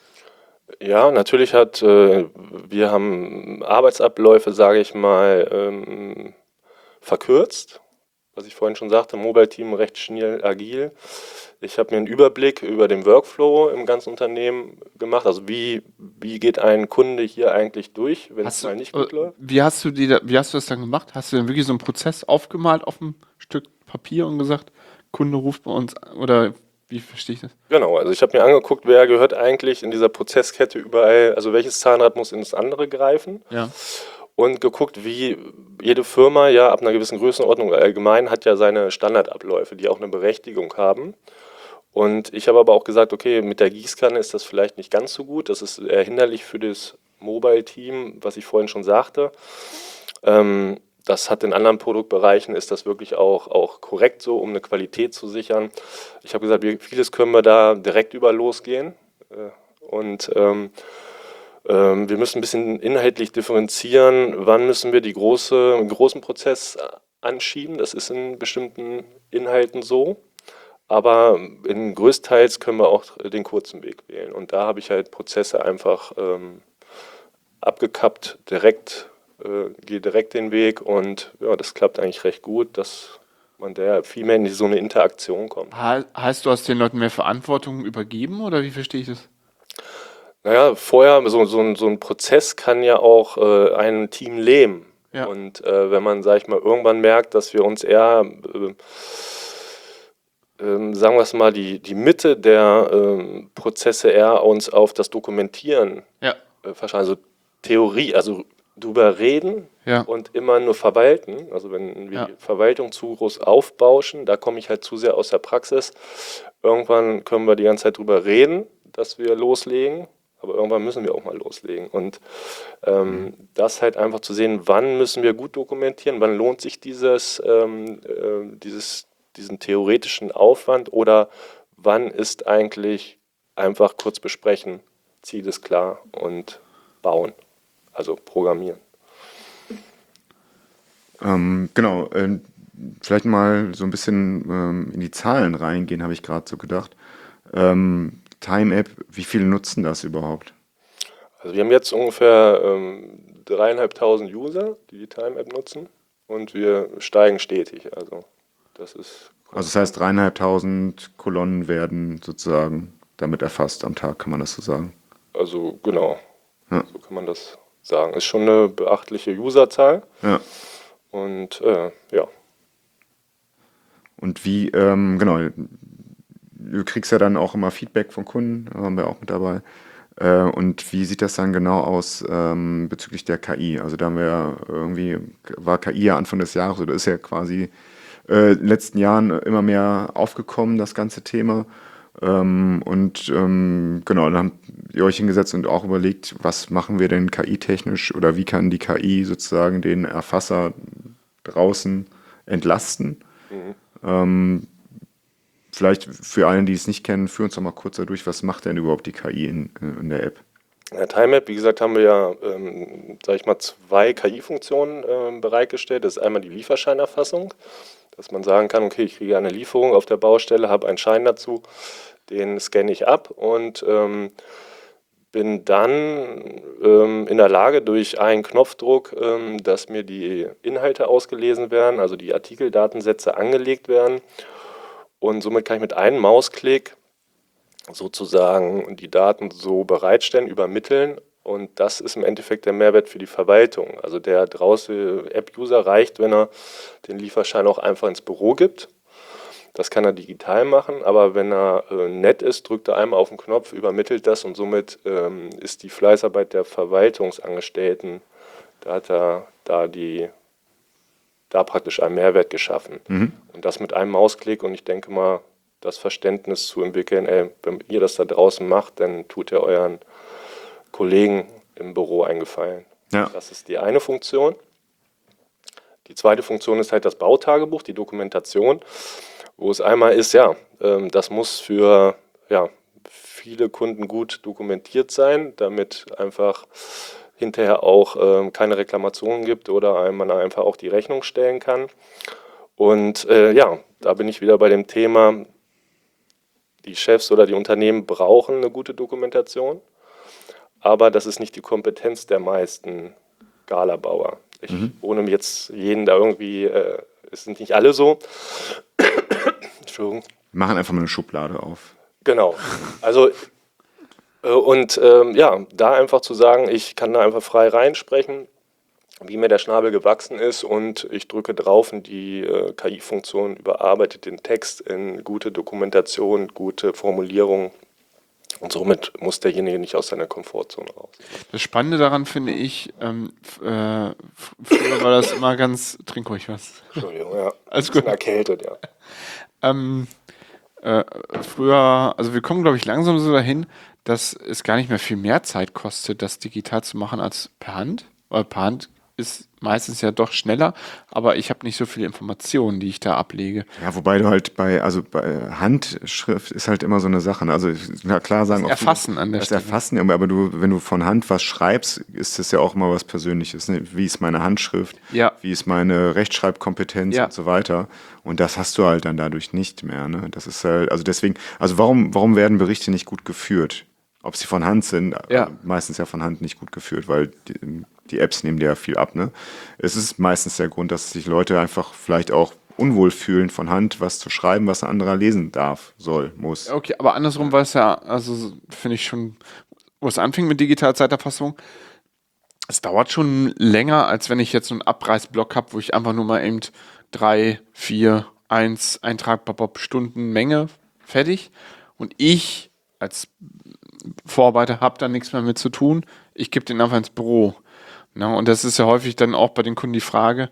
Ja, natürlich wir haben Arbeitsabläufe, sage ich mal, verkürzt. Was ich vorhin schon sagte, Mobile-Team recht schnell, agil. Ich habe mir einen Überblick über den Workflow im ganzen Unternehmen gemacht. Also wie geht ein Kunde hier eigentlich durch, wenn es mal nicht gut läuft? Wie hast du das dann gemacht? Hast du dann wirklich so einen Prozess aufgemalt auf ein Stück Papier und gesagt, Kunde ruft bei uns, oder wie verstehe ich das? Genau, also ich habe mir angeguckt, wer gehört eigentlich in dieser Prozesskette überall, also welches Zahnrad muss in das andere greifen. Ja. Und geguckt, wie jede Firma ja ab einer gewissen Größenordnung allgemein hat ja seine Standardabläufe, die auch eine Berechtigung haben. Und ich habe aber auch gesagt, okay, mit der Gießkanne ist das vielleicht nicht ganz so gut. Das ist eher hinderlich für das Mobile-Team, was ich vorhin schon sagte. Das hat in anderen Produktbereichen, ist das wirklich auch korrekt so, um eine Qualität zu sichern. Ich habe gesagt, vieles können wir da direkt über losgehen. Und wir müssen ein bisschen inhaltlich differenzieren, wann müssen wir den großen Prozess anschieben. Das ist in bestimmten Inhalten so. Aber größtenteils können wir auch den kurzen Weg wählen. Und da habe ich halt Prozesse einfach abgekappt, gehe direkt den Weg. Und ja, das klappt eigentlich recht gut, dass man da viel mehr in so eine Interaktion kommt. Heißt, du hast den Leuten mehr Verantwortung übergeben oder wie verstehe ich das? Naja, vorher, so ein Prozess kann ja auch ein Team lähmen. Ja. Und wenn man, sag ich mal, irgendwann merkt, dass wir uns eher, sagen wir es mal, die Mitte der Prozesse eher uns auf das Dokumentieren verschaffen. Also Theorie, also drüber reden und immer nur verwalten. Also wenn wir die Verwaltung zu groß aufbauschen, da komme ich halt zu sehr aus der Praxis. Irgendwann können wir die ganze Zeit drüber reden, dass wir loslegen. Aber irgendwann müssen wir auch mal loslegen. Und das halt einfach zu sehen, wann müssen wir gut dokumentieren, wann lohnt sich diesen theoretischen Aufwand oder wann ist eigentlich einfach kurz besprechen, Ziel ist klar und bauen, also programmieren. Genau, vielleicht mal so ein bisschen in die Zahlen reingehen, habe ich gerade so gedacht. Time-App, wie viele nutzen das überhaupt? Also wir haben jetzt ungefähr 3.500 User, die die Time-App nutzen und wir steigen stetig. Also das heißt 3.500 Kolonnen werden sozusagen damit erfasst am Tag, kann man das so sagen? Also genau, so kann man das sagen. Ist schon eine beachtliche Userzahl. Ja. Und ja. Und wie, genau, du kriegst ja dann auch immer Feedback von Kunden, haben wir auch mit dabei. Und wie sieht das dann genau aus bezüglich der KI? Also da haben wir war KI ja Anfang des Jahres, oder ist ja quasi in den letzten Jahren immer mehr aufgekommen, das ganze Thema. Genau, dann habt ihr euch hingesetzt und auch überlegt, was machen wir denn KI-technisch oder wie kann die KI sozusagen den Erfasser draußen entlasten? Vielleicht für alle, die es nicht kennen, führ uns doch mal kurz dadurch, was macht denn überhaupt die KI in der App? In der Time-App, wie gesagt, haben wir ja, sag ich mal, 2 KI-Funktionen bereitgestellt. Das ist einmal die Lieferscheinerfassung, dass man sagen kann, okay, ich kriege eine Lieferung auf der Baustelle, habe einen Schein dazu, den scanne ich ab und bin dann in der Lage, durch einen Knopfdruck, dass mir die Inhalte ausgelesen werden, also die Artikeldatensätze angelegt werden. Und somit kann ich mit einem Mausklick sozusagen die Daten so bereitstellen, übermitteln. Und das ist im Endeffekt der Mehrwert für die Verwaltung. Also der draußen App-User reicht, wenn er den Lieferschein auch einfach ins Büro gibt. Das kann er digital machen, aber wenn er nett ist, drückt er einmal auf den Knopf, übermittelt das und somit ist die Fleißarbeit der Verwaltungsangestellten, da hat er da praktisch einen Mehrwert geschaffen. Und das mit einem Mausklick und ich denke mal, das Verständnis zu entwickeln, wenn ihr das da draußen macht, dann tut ihr euren Kollegen im Büro einen Gefallen. Ja. Das ist die eine Funktion. Die zweite Funktion ist halt das Bautagebuch, die Dokumentation, wo es einmal ist, das muss für viele Kunden gut dokumentiert sein, damit einfach hinterher auch keine Reklamationen gibt oder man einfach auch die Rechnung stellen kann. Und da bin ich wieder bei dem Thema, die Chefs oder die Unternehmen brauchen eine gute Dokumentation, aber das ist nicht die Kompetenz der meisten Galabauer. Ohne jetzt jeden da irgendwie, es sind nicht alle so. Entschuldigung. Wir machen einfach mal eine Schublade auf. Genau. Also da einfach zu sagen, ich kann da einfach frei reinsprechen, wie mir der Schnabel gewachsen ist und ich drücke drauf und die KI-Funktion überarbeitet den Text in gute Dokumentation, gute Formulierung und somit muss derjenige nicht aus seiner Komfortzone raus. Das Spannende daran finde ich, früher war das immer ganz, trink ruhig was. Entschuldigung, ja. Alles gut. Erkältet, ja. Früher, also wir kommen glaube ich langsam so dahin, dass es gar nicht mehr viel mehr Zeit kostet, das digital zu machen als per Hand. Weil per Hand ist meistens ja doch schneller, aber ich habe nicht so viele Informationen, die ich da ablege. Ja, wobei du halt bei Handschrift ist halt immer so eine Sache. Also klar sagen, das Erfassen an der das Stelle. Erfassen, aber wenn du von Hand was schreibst, ist das ja auch immer was Persönliches. Ne? Wie ist meine Handschrift? Ja. Wie ist meine Rechtschreibkompetenz und so weiter? Und das hast du halt dann dadurch nicht mehr. Ne? Das ist halt, also deswegen, also warum werden Berichte nicht gut geführt? Ob sie von Hand sind, meistens ja von Hand nicht gut geführt, weil die Apps nehmen dir ja viel ab. Ne? Es ist meistens der Grund, dass sich Leute einfach vielleicht auch unwohl fühlen, von Hand was zu schreiben, was ein anderer lesen darf, soll, muss. Okay, aber andersrum war es ja, also finde ich schon, wo es anfing mit Digitalzeiterfassung, es dauert schon länger, als wenn ich jetzt so einen Abreißblock habe, wo ich einfach nur mal eben 3, 4, 1 Eintrag, Stunden, Menge, fertig. Und ich als Vorarbeiter habe da nichts mehr mit zu tun. Ich gebe den einfach ins Büro. Na, und das ist ja häufig dann auch bei den Kunden die Frage,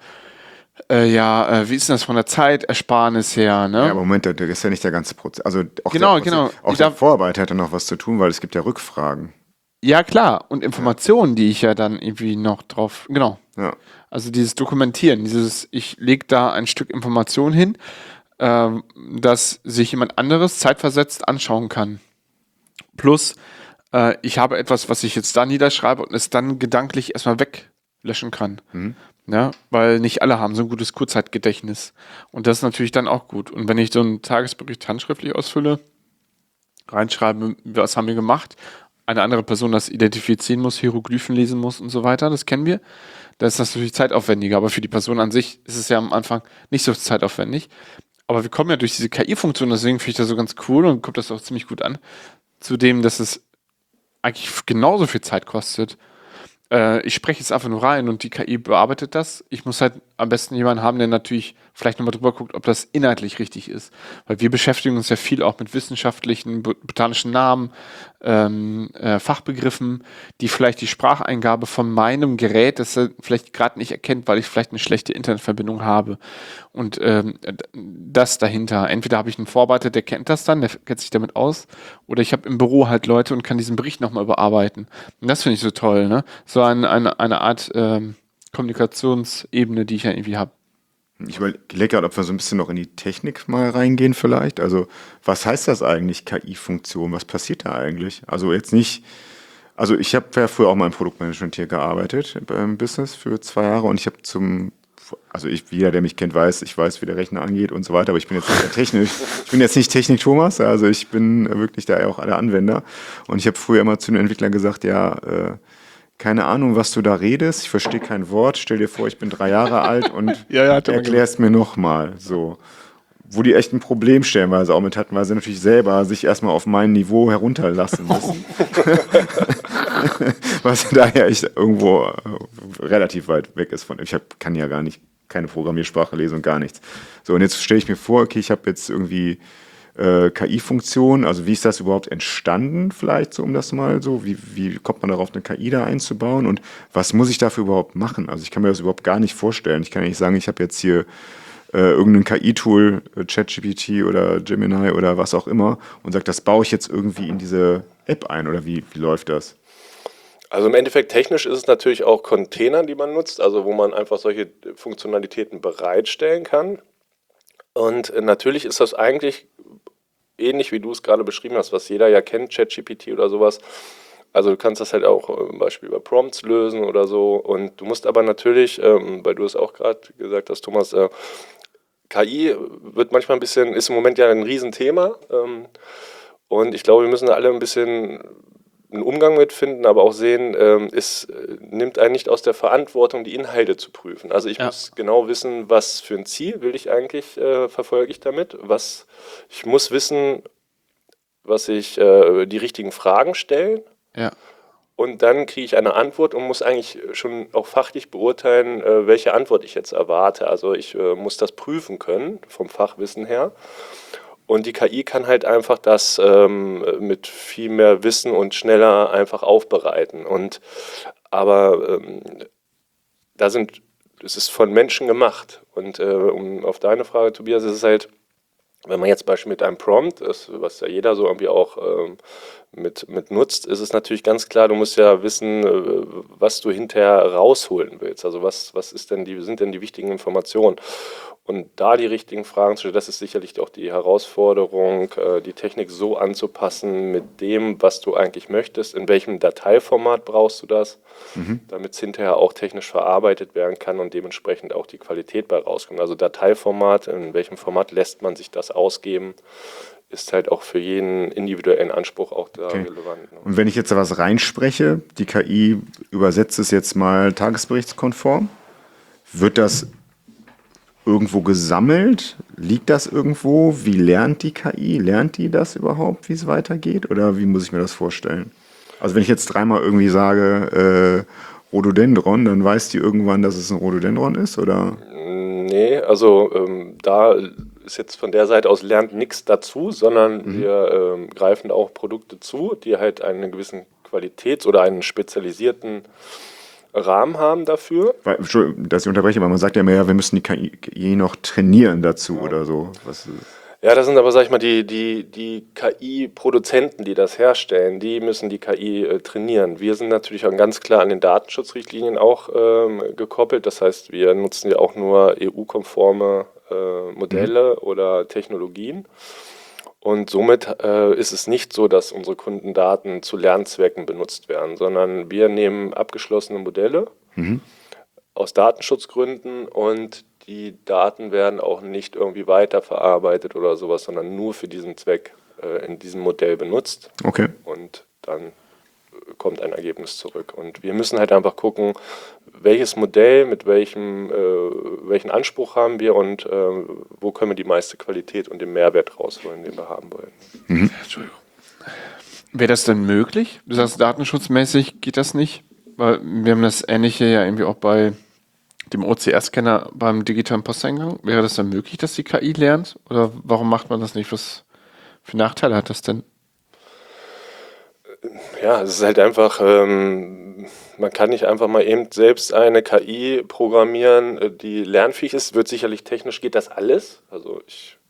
wie ist denn das von der Zeitersparnis her? Ne? Ja, aber Moment, das ist ja nicht der ganze Prozess. Also auch genau. Auch der Vorarbeiter hat ja noch was zu tun, weil es gibt ja Rückfragen. Ja, klar. Und Informationen, die ich ja dann irgendwie noch drauf, genau. Ja. Also dieses Dokumentieren, ich lege da ein Stück Information hin, dass sich jemand anderes zeitversetzt anschauen kann. Plus, ich habe etwas, was ich jetzt da niederschreibe und es dann gedanklich erstmal weglöschen kann. Ja, weil nicht alle haben so ein gutes Kurzzeitgedächtnis. Und das ist natürlich dann auch gut. Und wenn ich so einen Tagesbericht handschriftlich ausfülle, reinschreibe, was haben wir gemacht, eine andere Person das identifizieren muss, Hieroglyphen lesen muss und so weiter, das kennen wir, das ist natürlich zeitaufwendiger. Aber für die Person an sich ist es ja am Anfang nicht so zeitaufwendig. Aber wir kommen ja durch diese KI-Funktion, deswegen finde ich das so ganz cool und kommt das auch ziemlich gut an, zu dem, dass es eigentlich genauso viel Zeit kostet. Ich spreche jetzt einfach nur rein und die KI bearbeitet das. Ich muss halt am besten jemanden haben, der natürlich vielleicht nochmal drüber guckt, ob das inhaltlich richtig ist. Weil wir beschäftigen uns ja viel auch mit wissenschaftlichen, botanischen Namen, Fachbegriffen, die vielleicht die Spracheingabe von meinem Gerät, das er vielleicht gerade nicht erkennt, weil ich vielleicht eine schlechte Internetverbindung habe. Und das dahinter. Entweder habe ich einen Vorarbeiter, der kennt das dann, der kennt sich damit aus, oder ich habe im Büro halt Leute und kann diesen Bericht nochmal überarbeiten. Und das finde ich so toll, ne? So eine Art Kommunikationsebene, die ich ja irgendwie habe. Ich überlege gerade, ob wir so ein bisschen noch in die Technik mal reingehen vielleicht. Also was heißt das eigentlich, KI-Funktion? Was passiert da eigentlich? Also jetzt nicht, also ich habe ja früher auch mal im Produktmanagement hier gearbeitet, beim Business für 2 Jahre und ich habe jeder, der mich kennt, weiß, ich weiß, wie der Rechner angeht und so weiter, aber ich bin jetzt nicht technisch. Ich bin jetzt nicht Technik-Thomas, also ich bin wirklich da auch der Anwender. Und ich habe früher immer zu den Entwicklern gesagt, keine Ahnung, was du da redest, ich verstehe kein Wort, stell dir vor, ich bin 3 Jahre alt und erklärst mir nochmal, so. Wo die echt ein Problem stellenweise auch mit hatten, weil sie natürlich selber sich erstmal auf mein Niveau herunterlassen müssen. Was daher echt irgendwo relativ weit weg ist von, kann ja gar nicht, keine Programmiersprache lesen und gar nichts. So, und jetzt stelle ich mir vor, okay, ich habe jetzt irgendwie KI-Funktion, also wie ist das überhaupt entstanden vielleicht, so um das mal so, wie kommt man darauf, eine KI da einzubauen und was muss ich dafür überhaupt machen? Also ich kann mir das überhaupt gar nicht vorstellen. Ich kann ja nicht sagen, ich habe jetzt hier irgendein KI-Tool, ChatGPT oder Gemini oder was auch immer und sage, das baue ich jetzt irgendwie in diese App ein oder wie läuft das? Also im Endeffekt technisch ist es natürlich auch Container, die man nutzt, also wo man einfach solche Funktionalitäten bereitstellen kann. Und natürlich ist das eigentlich ähnlich, wie du es gerade beschrieben hast, was jeder ja kennt, ChatGPT oder sowas. Also du kannst das halt auch zum Beispiel über Prompts lösen oder so. Und du musst aber natürlich, weil du es auch gerade gesagt hast, Thomas, KI wird manchmal ist im Moment ja ein Riesenthema. Und ich glaube, wir müssen da alle ein bisschen einen Umgang mit finden, aber auch sehen, es nimmt einen nicht aus der Verantwortung, die Inhalte zu prüfen. Also ich muss genau wissen, was für ein Ziel will ich eigentlich, verfolge ich damit. Ich muss wissen, die richtigen Fragen stellen. Ja. Und dann kriege ich eine Antwort und muss eigentlich schon auch fachlich beurteilen, welche Antwort ich jetzt erwarte. Also ich muss das prüfen können, vom Fachwissen her. Und die KI kann halt einfach das mit viel mehr Wissen und schneller einfach aufbereiten. Aber es ist von Menschen gemacht. Und um auf deine Frage, Tobias, ist es halt, Wenn man jetzt beispielsweise mit einem Prompt, was ja jeder so irgendwie auch mit nutzt, ist es natürlich ganz klar, du musst ja wissen, was du hinterher rausholen willst. Also was sind denn die wichtigen Informationen? Und da die richtigen Fragen zu stellen, das ist sicherlich auch die Herausforderung, die Technik so anzupassen mit dem, was du eigentlich möchtest. In welchem Dateiformat brauchst du das, damit es hinterher auch technisch verarbeitet werden kann und dementsprechend auch die Qualität bei rauskommt. Also Dateiformat, in welchem Format lässt man sich das ausgeben, ist halt auch für jeden individuellen Anspruch auch da relevant. Ne? Und wenn ich jetzt da was reinspreche, die KI übersetzt es jetzt mal tagesberichtskonform, wird das irgendwo gesammelt? Liegt das irgendwo? Wie lernt die KI? Lernt die das überhaupt, wie es weitergeht? Oder wie muss ich mir das vorstellen? Also wenn ich jetzt dreimal irgendwie sage Rhododendron, dann weiß die irgendwann, dass es ein Rhododendron ist, oder? Nee, also da ist jetzt von der Seite aus lernt nichts dazu, sondern wir greifen auch Produkte zu, die halt einen gewissen Qualitäts- oder einen spezialisierten Rahmen haben dafür. Entschuldigung, dass ich unterbreche, aber man sagt ja immer, wir müssen die KI noch trainieren dazu oder so. Ja, das sind aber, sag ich mal, die KI-Produzenten, die das herstellen, die müssen die KI trainieren. Wir sind natürlich auch ganz klar an den Datenschutzrichtlinien auch gekoppelt. Das heißt, wir nutzen ja auch nur EU-konforme Modelle oder Technologien. Und somit ist es nicht so, dass unsere Kundendaten zu Lernzwecken benutzt werden, sondern wir nehmen abgeschlossene Modelle aus Datenschutzgründen und die Daten werden auch nicht irgendwie weiterverarbeitet oder sowas, sondern nur für diesen Zweck in diesem Modell benutzt. Okay. Und dann kommt ein Ergebnis zurück. Und wir müssen halt einfach gucken, welches Modell, mit welchen Anspruch haben wir und wo können wir die meiste Qualität und den Mehrwert rausholen, den wir haben wollen. Entschuldigung. Wäre das denn möglich? Du sagst, datenschutzmäßig geht das nicht? Weil wir haben das Ähnliche ja irgendwie auch bei dem OCR-Scanner beim digitalen Posteingang. Wäre das dann möglich, dass die KI lernt? Oder warum macht man das nicht? Was für Nachteile hat das denn? Ja, es ist halt einfach, man kann nicht einfach mal eben selbst eine KI programmieren, die lernfähig ist. Wird sicherlich technisch, geht das alles. Also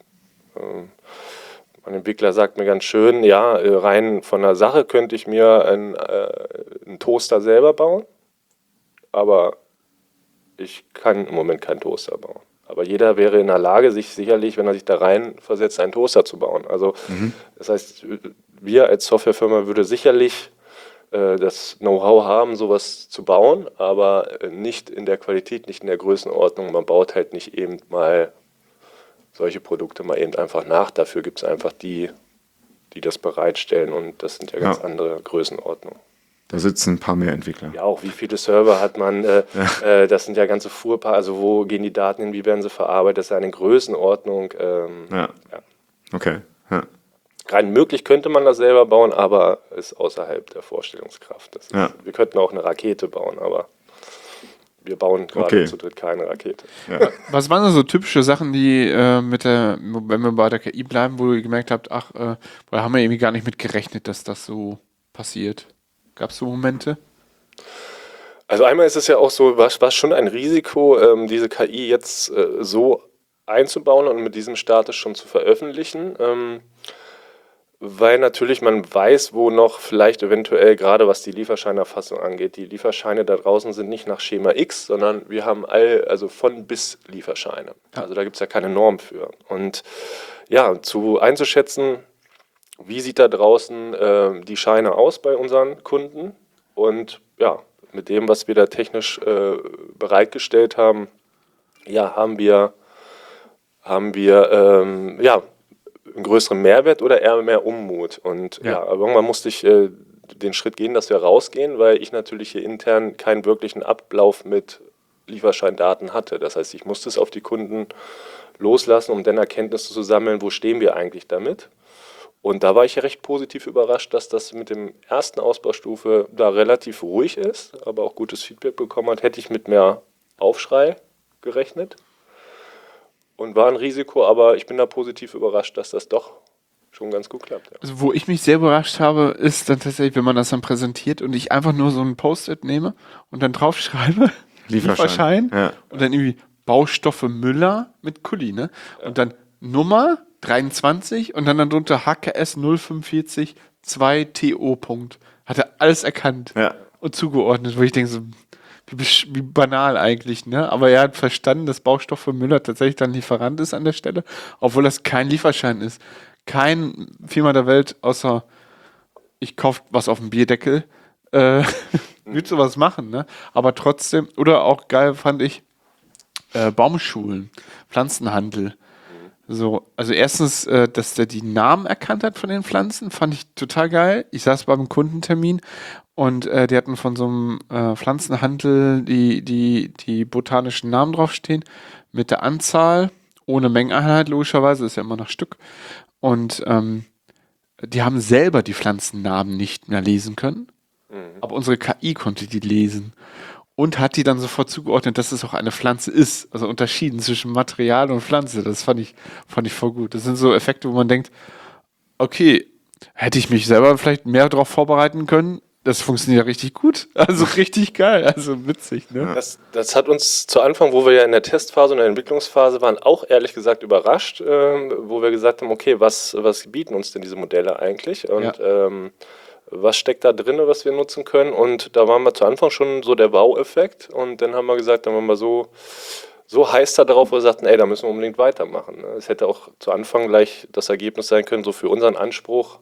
mein Entwickler sagt mir ganz schön, ja, rein von der Sache könnte ich mir einen Toaster selber bauen, aber ich kann im Moment keinen Toaster bauen. Aber jeder wäre in der Lage, sich sicherlich, wenn er sich da rein versetzt, einen Toaster zu bauen. Also das heißt, wir als Softwarefirma würde sicherlich das Know-how haben, sowas zu bauen, aber nicht in der Qualität, nicht in der Größenordnung. Man baut halt nicht eben mal solche Produkte mal eben einfach nach. Dafür gibt es einfach die das bereitstellen und das sind ja ganz andere Größenordnungen. Da sitzen ein paar mehr Entwickler. Ja, auch wie viele Server hat man, das sind ja ganze Fuhrpark, also wo gehen die Daten hin, wie werden sie verarbeitet, das ist eine Größenordnung. Okay. Ja. Rein möglich könnte man das selber bauen, aber ist außerhalb der Vorstellungskraft. Wir könnten auch eine Rakete bauen, aber wir bauen gerade zu dritt keine Rakete. Ja. Was waren so typische Sachen, die wenn wir bei der KI bleiben, wo ihr gemerkt habt, da haben wir irgendwie gar nicht mit gerechnet, dass das so passiert? Gab es so Momente? Also einmal ist es ja auch so, war schon ein Risiko, diese KI jetzt so einzubauen und mit diesem Status schon zu veröffentlichen, weil natürlich man weiß, wo noch vielleicht eventuell, gerade was die Lieferscheinerfassung angeht, die Lieferscheine da draußen sind nicht nach Schema X, sondern wir haben also von bis Lieferscheine. Ja. Also da gibt es ja keine Norm für. Und ja, einzuschätzen, wie sieht da draußen die Scheine aus bei unseren Kunden? Und ja, mit dem, was wir da technisch bereitgestellt haben, haben wir einen größeren Mehrwert oder eher mehr Unmut. Und aber irgendwann musste ich den Schritt gehen, dass wir rausgehen, weil ich natürlich hier intern keinen wirklichen Ablauf mit Lieferscheindaten hatte. Das heißt, ich musste es auf die Kunden loslassen, um dann Erkenntnisse zu sammeln, wo stehen wir eigentlich damit. Und da war ich recht positiv überrascht, dass das mit dem ersten Ausbaustufe da relativ ruhig ist, aber auch gutes Feedback bekommen hat. Hätte ich mit mehr Aufschrei gerechnet und war ein Risiko, aber ich bin da positiv überrascht, dass das doch schon ganz gut klappt. Ja. Also wo ich mich sehr überrascht habe, ist dann tatsächlich, wenn man das dann präsentiert und ich einfach nur so ein Post-it nehme und dann draufschreibe, Lieferschein und dann irgendwie Baustoffe Müller mit Kuli, ne? Ja. Und dann Nummer 23 und dann darunter HKS 045 2TO. Hat er alles erkannt und zugeordnet, wo ich denke so, wie banal eigentlich, ne? Aber er hat verstanden, dass Baustoff für Müller tatsächlich dann Lieferant ist an der Stelle, obwohl das kein Lieferschein ist. Kein Firma der Welt, außer ich kaufe was auf dem Bierdeckel, würde sowas machen, ne? Aber trotzdem, oder auch geil fand ich, Baumschulen, Pflanzenhandel. So, also erstens, dass der die Namen erkannt hat von den Pflanzen, fand ich total geil. Ich saß beim Kundentermin und die hatten von so einem Pflanzenhandel die botanischen Namen draufstehen, mit der Anzahl, ohne Mengeneinheit logischerweise, ist ja immer nach Stück. Und die haben selber die Pflanzennamen nicht mehr lesen können, aber unsere KI konnte die lesen. Und hat die dann sofort zugeordnet, dass es auch eine Pflanze ist. Also unterschieden zwischen Material und Pflanze. Das fand ich voll gut. Das sind so Effekte, wo man denkt, okay, hätte ich mich selber vielleicht mehr darauf vorbereiten können. Das funktioniert richtig gut. Also richtig geil. Also witzig, ne? Das hat uns zu Anfang, wo wir ja in der Testphase und der Entwicklungsphase waren, auch ehrlich gesagt überrascht, wo wir gesagt haben, okay, was bieten uns denn diese Modelle eigentlich? Und was steckt da drin, was wir nutzen können? Und da waren wir zu Anfang schon so der Wow-Effekt. Und dann haben wir gesagt, dann waren wir so heiß da drauf, wo wir sagten, ey, da müssen wir unbedingt weitermachen. Es hätte auch zu Anfang gleich das Ergebnis sein können, so für unseren Anspruch,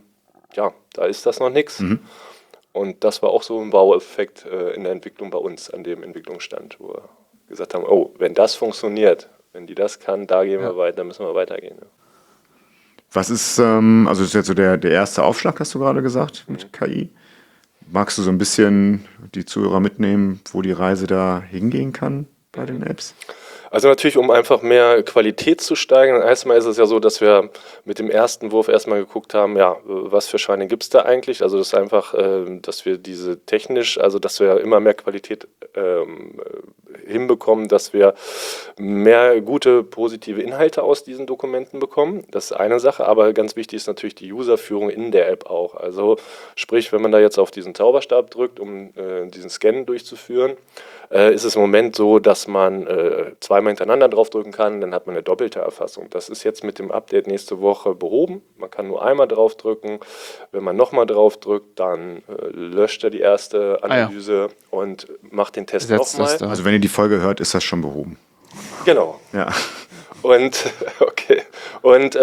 da ist das noch nichts. Und das war auch so ein Wow-Effekt in der Entwicklung bei uns, an dem Entwicklungsstand, wo wir gesagt haben, oh, wenn das funktioniert, wenn die das kann, da gehen wir weiter, da müssen wir weitergehen. Ja. Was ist, also das ist jetzt so der erste Aufschlag, hast du gerade gesagt, mit KI. Magst du so ein bisschen die Zuhörer mitnehmen, wo die Reise da hingehen kann bei den Apps? Also natürlich, um einfach mehr Qualität zu steigern. Erstmal ist es ja so, dass wir mit dem ersten Wurf erstmal geguckt haben, ja, was für Scheine gibt es da eigentlich? Also das ist einfach, dass wir diese technisch, also dass wir immer mehr Qualität hinbekommen, dass wir mehr gute, positive Inhalte aus diesen Dokumenten bekommen. Das ist eine Sache, aber ganz wichtig ist natürlich die Userführung in der App auch. Also sprich, wenn man da jetzt auf diesen Zauberstab drückt, um diesen Scan durchzuführen, ist es im Moment so, dass man zweimal hintereinander draufdrücken kann, dann hat man eine doppelte Erfassung. Das ist jetzt mit dem Update nächste Woche behoben. Man kann nur einmal draufdrücken. Wenn man nochmal draufdrückt, dann löscht er die erste Analyse und macht den Test nochmal. Also wenn ihr die Folge hört, ist das schon behoben. Genau. Ja. Und okay. Und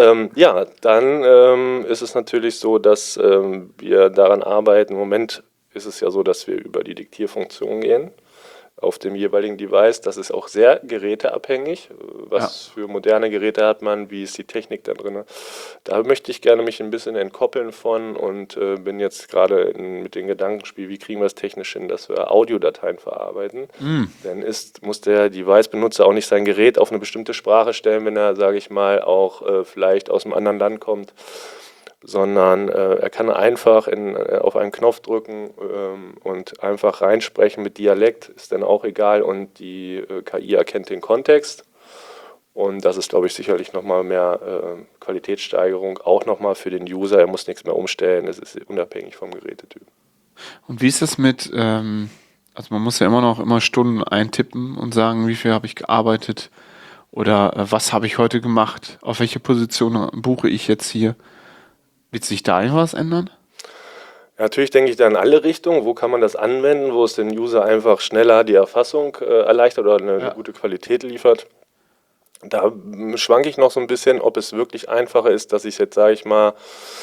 dann ist es natürlich so, dass wir daran arbeiten. Im Moment ist es ja so, dass wir über die Diktierfunktion gehen auf dem jeweiligen Device. Das ist auch sehr geräteabhängig. Was für moderne Geräte hat man? Wie ist die Technik da drin? Da möchte ich gerne mich ein bisschen entkoppeln von und bin jetzt gerade mit dem Gedankenspiel, wie kriegen wir es technisch hin, dass wir Audiodateien verarbeiten. Dann muss der Device-Benutzer auch nicht sein Gerät auf eine bestimmte Sprache stellen, wenn er, sage ich mal, auch vielleicht aus einem anderen Land kommt, sondern er kann einfach auf einen Knopf drücken und einfach reinsprechen mit Dialekt, ist dann auch egal, und die KI erkennt den Kontext. Und das ist, glaube ich, sicherlich nochmal mehr Qualitätssteigerung, auch nochmal für den User. Er muss nichts mehr umstellen, es ist unabhängig vom Gerätetyp. Und wie ist das mit, also man muss ja immer Stunden eintippen und sagen, wie viel habe ich gearbeitet oder was habe ich heute gemacht, auf welche Position buche ich jetzt hier? Wird sich da irgendwas ändern? Ja, natürlich denke ich da in alle Richtungen. Wo kann man das anwenden, wo es den User einfach schneller die Erfassung erleichtert oder eine gute Qualität liefert? Da schwanke ich noch so ein bisschen, ob es wirklich einfacher ist, dass ich jetzt, sage ich mal,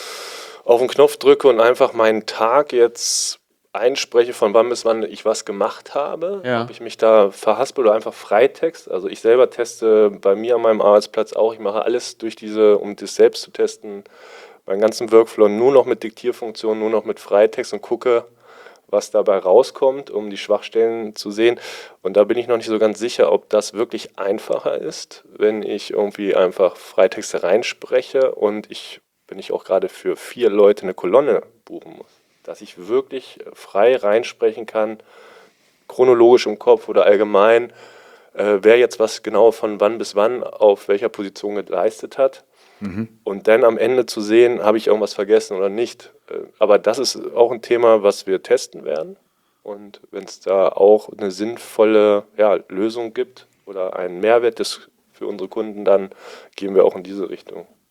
auf den Knopf drücke und einfach meinen Tag jetzt einspreche, von wann bis wann ich was gemacht habe. Ob ich mich da verhaspel oder einfach Freitext. Also ich selber teste bei mir an meinem Arbeitsplatz auch. Ich mache alles um das selbst zu testen, meinen ganzen Workflow nur noch mit Diktierfunktion, nur noch mit Freitext und gucke, was dabei rauskommt, um die Schwachstellen zu sehen. Und da bin ich noch nicht so ganz sicher, ob das wirklich einfacher ist, wenn ich irgendwie einfach Freitexte reinspreche und wenn ich auch gerade für 4 Leute eine Kolonne buchen muss, dass ich wirklich frei reinsprechen kann, chronologisch im Kopf oder allgemein, wer jetzt was genau von wann bis wann auf welcher Position geleistet hat. Und dann am Ende zu sehen, habe ich irgendwas vergessen oder nicht. Aber das ist auch ein Thema, was wir testen werden. Und wenn es da auch eine sinnvolle Lösung gibt oder einen Mehrwert ist für unsere Kunden, dann gehen wir auch in diese Richtung.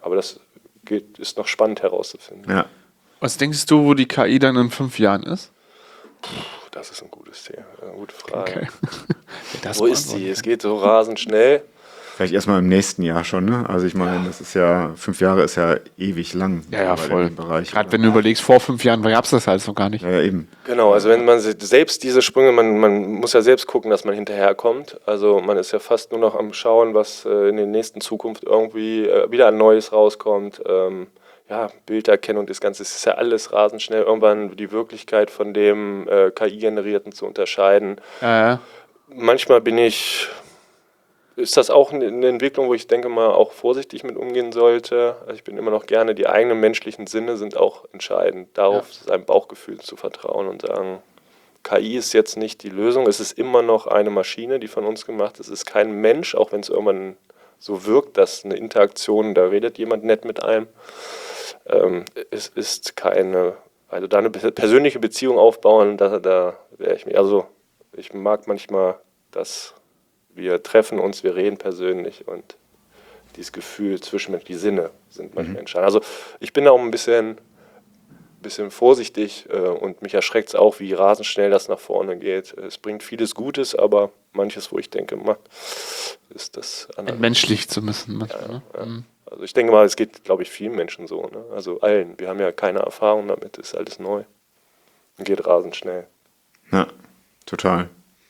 Aber das ist noch spannend herauszufinden. Ja. Was denkst du, wo die KI dann in 5 Jahren ist? Das ist ein gutes Thema, eine gute Frage. Okay. Wo ist sie? Es geht so rasend schnell. Vielleicht erstmal im nächsten Jahr schon, ne? Also ich meine, das ist ja, 5 Jahre ist ja ewig lang. Ja, voll. Gerade wenn du überlegst, vor 5 Jahren gab es das halt noch gar nicht. Ja, eben. Genau, also wenn man selbst diese Sprünge, man muss ja selbst gucken, dass man hinterherkommt. Also man ist ja fast nur noch am Schauen, was in der nächsten Zukunft irgendwie wieder ein Neues rauskommt. Bilderkennung, das Ganze, es ist ja alles rasend schnell. Irgendwann die Wirklichkeit von dem KI-Generierten zu unterscheiden. Ja. Manchmal ist das auch eine Entwicklung, wo ich denke mal auch vorsichtig mit umgehen sollte. Also ich bin immer noch gerne, die eigenen menschlichen Sinne sind auch entscheidend, darauf seinem Bauchgefühl zu vertrauen und sagen, KI ist jetzt nicht die Lösung, es ist immer noch eine Maschine, die von uns gemacht ist. Es ist kein Mensch, auch wenn es irgendwann so wirkt, dass eine Interaktion, da redet jemand nett mit einem. Es ist keine, also da eine persönliche Beziehung aufbauen, da wäre ich mir, also ich mag manchmal das. Wir treffen uns, wir reden persönlich und dieses Gefühl die Sinne sind manchmal entscheidend. Also ich bin da auch ein bisschen vorsichtig und mich erschreckt es auch, wie rasend schnell das nach vorne geht. Es bringt vieles Gutes, aber manches, wo ich denke, ist das anders. Menschlich zu müssen. Manchmal, ja. Also ich denke mal, es geht, glaube ich, vielen Menschen so. Ne? Also allen. Wir haben ja keine Erfahrung damit, ist alles neu und geht rasend schnell. Ja, total.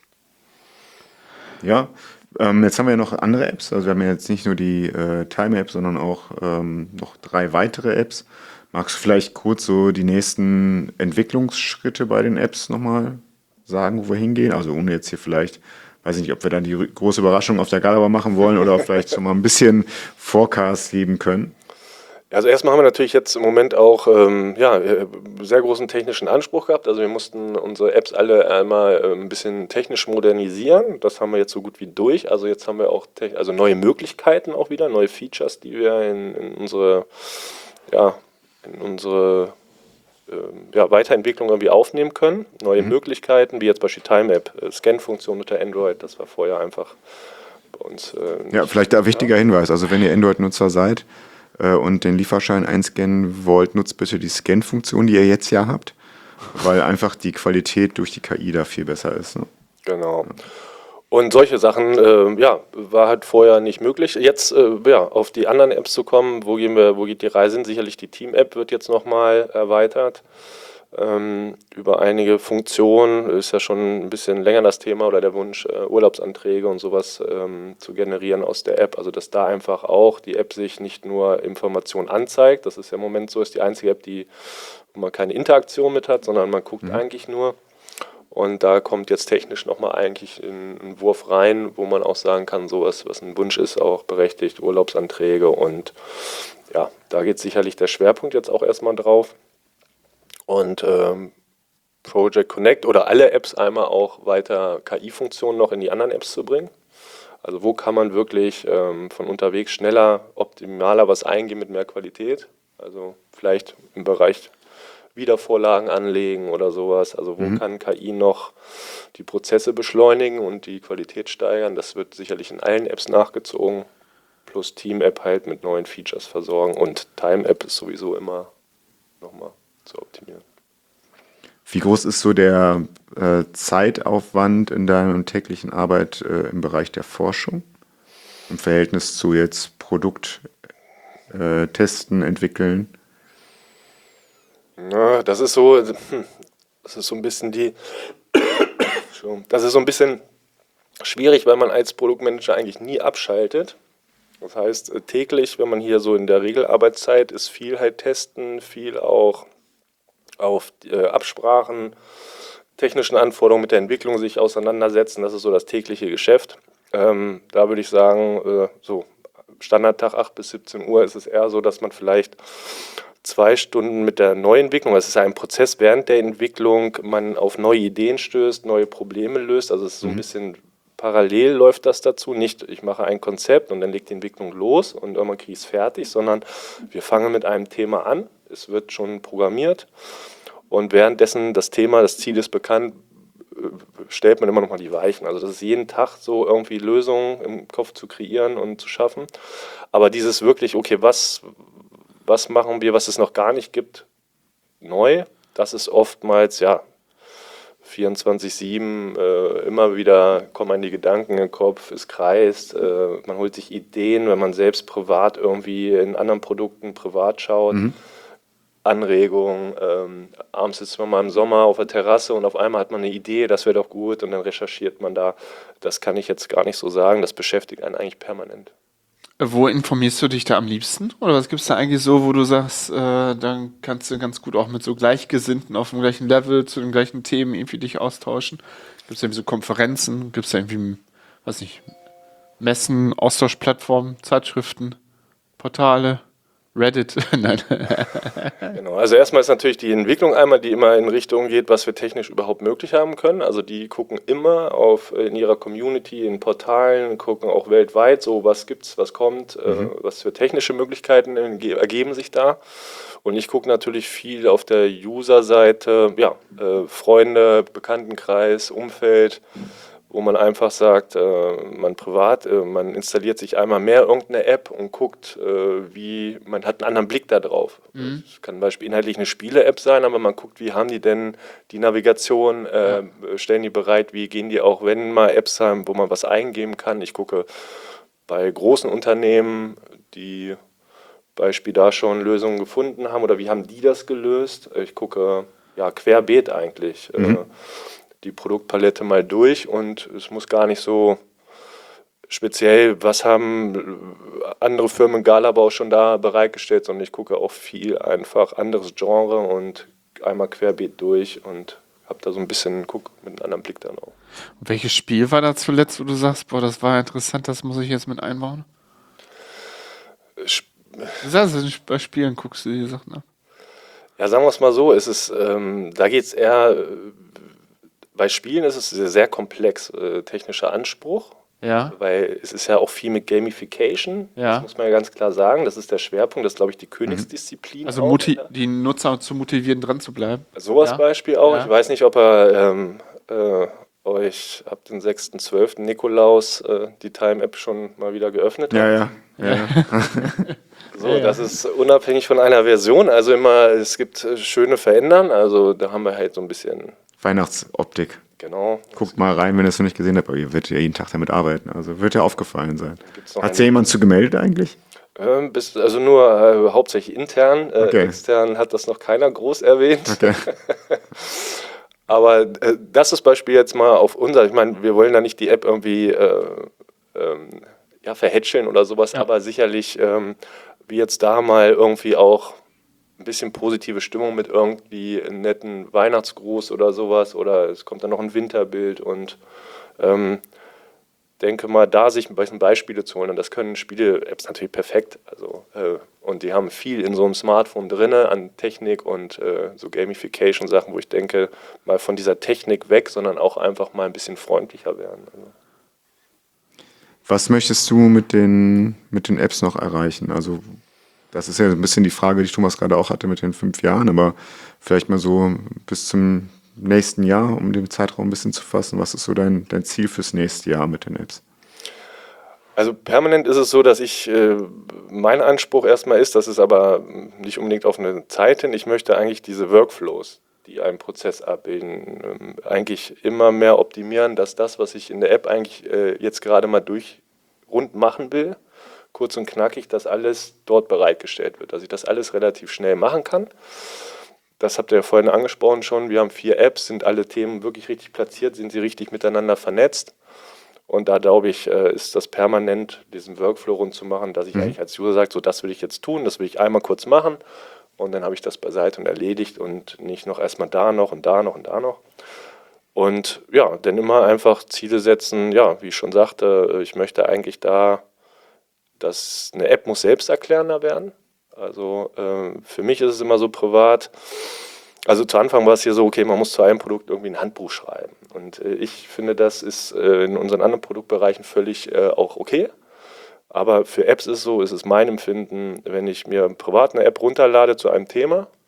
Ja, jetzt haben wir ja noch andere Apps. Also wir haben ja jetzt nicht nur die Time-App, sondern auch noch 3 weitere Apps. Magst du vielleicht kurz so die nächsten Entwicklungsschritte bei den Apps nochmal sagen, wo wir hingehen? Also ohne jetzt hier vielleicht, weiß ich nicht, ob wir dann die große Überraschung auf der Gala machen wollen oder vielleicht schon mal ein bisschen Forecast geben können. Also erstmal haben wir natürlich jetzt im Moment auch sehr großen technischen Anspruch gehabt. Also wir mussten unsere Apps alle einmal ein bisschen technisch modernisieren. Das haben wir jetzt so gut wie durch. Also jetzt haben wir auch neue Möglichkeiten auch wieder, neue Features, die wir in unsere Weiterentwicklung irgendwie aufnehmen können. Neue Möglichkeiten, wie jetzt beispielsweise Time-App, Scan-Funktion unter Android. Das war vorher einfach bei uns vielleicht da wichtiger Hinweis. Also wenn ihr Android-Nutzer seid, und den Lieferschein einscannen wollt, nutzt bitte die Scan-Funktion, die ihr jetzt ja habt, weil einfach die Qualität durch die KI da viel besser ist. Ne? Genau. Und solche Sachen, war halt vorher nicht möglich. Jetzt, auf die anderen Apps zu kommen, wo geht die Reise hin? Sicherlich die Team-App wird jetzt nochmal erweitert. Über einige Funktionen ist ja schon ein bisschen länger das Thema oder der Wunsch, Urlaubsanträge und sowas zu generieren aus der App. Also dass da einfach auch die App sich nicht nur Informationen anzeigt, das ist ja im Moment so, ist die einzige App, wo man keine Interaktion mit hat, sondern man guckt eigentlich nur. Und da kommt jetzt technisch nochmal eigentlich ein Wurf rein, wo man auch sagen kann, sowas, was ein Wunsch ist, auch berechtigt, Urlaubsanträge. Und ja, da geht sicherlich der Schwerpunkt jetzt auch erstmal drauf. Und Project Connect oder alle Apps einmal auch weiter KI-Funktionen noch in die anderen Apps zu bringen. Also wo kann man wirklich von unterwegs schneller, optimaler was eingeben mit mehr Qualität. Also vielleicht im Bereich Wiedervorlagen anlegen oder sowas. Also wo kann KI noch die Prozesse beschleunigen und die Qualität steigern. Das wird sicherlich in allen Apps nachgezogen. Plus Team-App halt mit neuen Features versorgen. Und Time-App ist sowieso immer nochmal zu optimieren. Wie groß ist so der Zeitaufwand in deiner täglichen Arbeit im Bereich der Forschung? Im Verhältnis zu jetzt Produkt testen, entwickeln? Na, das ist so ein bisschen das ist so ein bisschen schwierig, weil man als Produktmanager eigentlich nie abschaltet. Das heißt, täglich, wenn man hier so in der Regelarbeitszeit ist, viel halt testen, viel auch auf Absprachen, technischen Anforderungen mit der Entwicklung sich auseinandersetzen. Das ist so das tägliche Geschäft. Da würde ich sagen, so Standardtag 8 bis 17 Uhr ist es eher so, dass man vielleicht 2 Stunden mit der Neuentwicklung, das ist ein Prozess während der Entwicklung, man auf neue Ideen stößt, neue Probleme löst. Also es ist so ein bisschen parallel läuft das dazu. Nicht, ich mache ein Konzept und dann legt die Entwicklung los und irgendwann kriege ich es fertig, sondern wir fangen mit einem Thema an. Es wird schon programmiert und währenddessen das Ziel ist bekannt, stellt man immer noch mal die Weichen. Also das ist jeden Tag so irgendwie Lösungen im Kopf zu kreieren und zu schaffen. Aber dieses wirklich, okay, was machen wir, was es noch gar nicht gibt, neu, das ist oftmals, 24/7, immer wieder kommen einem die Gedanken in den Kopf, es kreist, man holt sich Ideen, wenn man selbst privat irgendwie in anderen Produkten privat schaut, Anregungen, abends sitzt man mal im Sommer auf der Terrasse und auf einmal hat man eine Idee, das wäre doch gut und dann recherchiert man da. Das kann ich jetzt gar nicht so sagen, das beschäftigt einen eigentlich permanent. Wo informierst du dich da am liebsten? Oder was gibt es da eigentlich so, wo du sagst, dann kannst du ganz gut auch mit so Gleichgesinnten auf dem gleichen Level zu den gleichen Themen irgendwie dich austauschen? Gibt es irgendwie so Konferenzen? Gibt es da irgendwie, weiß nicht, Messen, Austauschplattformen, Zeitschriften, Portale? Reddit? Nein. Genau, also erstmal ist natürlich die Entwicklung einmal, die immer in Richtung geht, was wir technisch überhaupt möglich haben können. Also die gucken immer in ihrer Community, in Portalen, gucken auch weltweit, so was gibt's, was kommt, was für technische Möglichkeiten ergeben sich da. Und ich gucke natürlich viel auf der User-Seite, Freunde, Bekanntenkreis, Umfeld, wo man einfach sagt, man installiert sich einmal mehr irgendeine App und guckt, man hat einen anderen Blick da drauf. Das kann zum Beispiel inhaltlich eine Spiele-App sein, aber man guckt, wie haben die denn die Navigation, stellen die bereit, wie gehen die auch, wenn mal Apps haben, wo man was eingeben kann. Ich gucke bei großen Unternehmen, die Beispiel da schon Lösungen gefunden haben oder wie haben die das gelöst. Ich gucke querbeet eigentlich. Die Produktpalette mal durch und es muss gar nicht so speziell, was haben andere Firmen Galabau schon da bereitgestellt, sondern ich gucke auch viel einfach anderes Genre und einmal querbeet durch und habe da so ein bisschen, guck mit einem anderen Blick dann auch. Und welches Spiel war da zuletzt, wo du sagst, boah, das war interessant, das muss ich jetzt mit einbauen? Du sagst, bei Spielen guckst du die Sachen ab. Ja, sagen wir es mal so, da geht es eher... Bei Spielen ist es sehr, sehr komplex, technischer Anspruch, weil es ist ja auch viel mit Gamification, das muss man ja ganz klar sagen, das ist der Schwerpunkt, das ist, glaube ich, die Königsdisziplin. Also die Nutzer zu motivieren, dran zu bleiben. Sowas Beispiel auch, ich weiß nicht, ob euch ab dem 6.12. Nikolaus die Time-App schon mal wieder geöffnet hat. Ja. So, das ist unabhängig von einer Version, also es gibt schöne Verändern, also da haben wir halt so ein bisschen... Weihnachtsoptik. Genau. Guckt mal rein, wenn ihr es noch nicht gesehen habt, aber ihr werdet ja jeden Tag damit arbeiten. Also wird ja aufgefallen sein. Hat sich jemand zu gemeldet eigentlich? Also nur hauptsächlich intern. Extern hat das noch keiner groß erwähnt. Okay. Aber das ist Beispiel jetzt mal auf ich meine, wir wollen da nicht die App irgendwie verhätscheln oder sowas, aber sicherlich wie jetzt da mal irgendwie auch ein bisschen positive Stimmung mit irgendwie einem netten Weihnachtsgruß oder sowas oder es kommt dann noch ein Winterbild und denke mal, da sich ein bisschen Beispiele zu holen und das können Spiele-Apps natürlich perfekt, also und die haben viel in so einem Smartphone drin an Technik und so Gamification-Sachen, wo ich denke, mal von dieser Technik weg, sondern auch einfach mal ein bisschen freundlicher werden. Also. Was möchtest du mit den Apps noch erreichen? Also das ist ja ein bisschen die Frage, die Thomas gerade auch hatte mit den 5 Jahren, aber vielleicht mal so bis zum nächsten Jahr, um den Zeitraum ein bisschen zu fassen. Was ist so dein Ziel fürs nächste Jahr mit den Apps? Also permanent ist es so, dass mein Anspruch erstmal ist, das ist aber nicht unbedingt auf eine Zeit hin, ich möchte eigentlich diese Workflows, die einen Prozess abbilden, eigentlich immer mehr optimieren, dass das, was ich in der App eigentlich jetzt gerade mal rund machen will, kurz und knackig, dass alles dort bereitgestellt wird, dass ich das alles relativ schnell machen kann. Das habt ihr ja vorhin angesprochen schon, wir haben 4 Apps, sind alle Themen wirklich richtig platziert, sind sie richtig miteinander vernetzt und da glaube ich, ist das permanent, diesen Workflow rund zu machen, dass ich eigentlich als User sage, so das will ich jetzt tun, das will ich einmal kurz machen und dann habe ich das beiseite und erledigt und nicht noch erstmal da noch und da noch und da noch. Und ja, dann immer einfach Ziele setzen, ja, wie ich schon sagte, ich möchte eigentlich dass eine App muss selbsterklärender werden. Also für mich ist es immer so privat, also zu Anfang war es hier so, okay, man muss zu einem Produkt irgendwie ein Handbuch schreiben. Und ich finde, das ist in unseren anderen Produktbereichen völlig auch okay. Aber für Apps ist es so, ist es mein Empfinden, wenn ich mir privat eine App runterlade zu einem Thema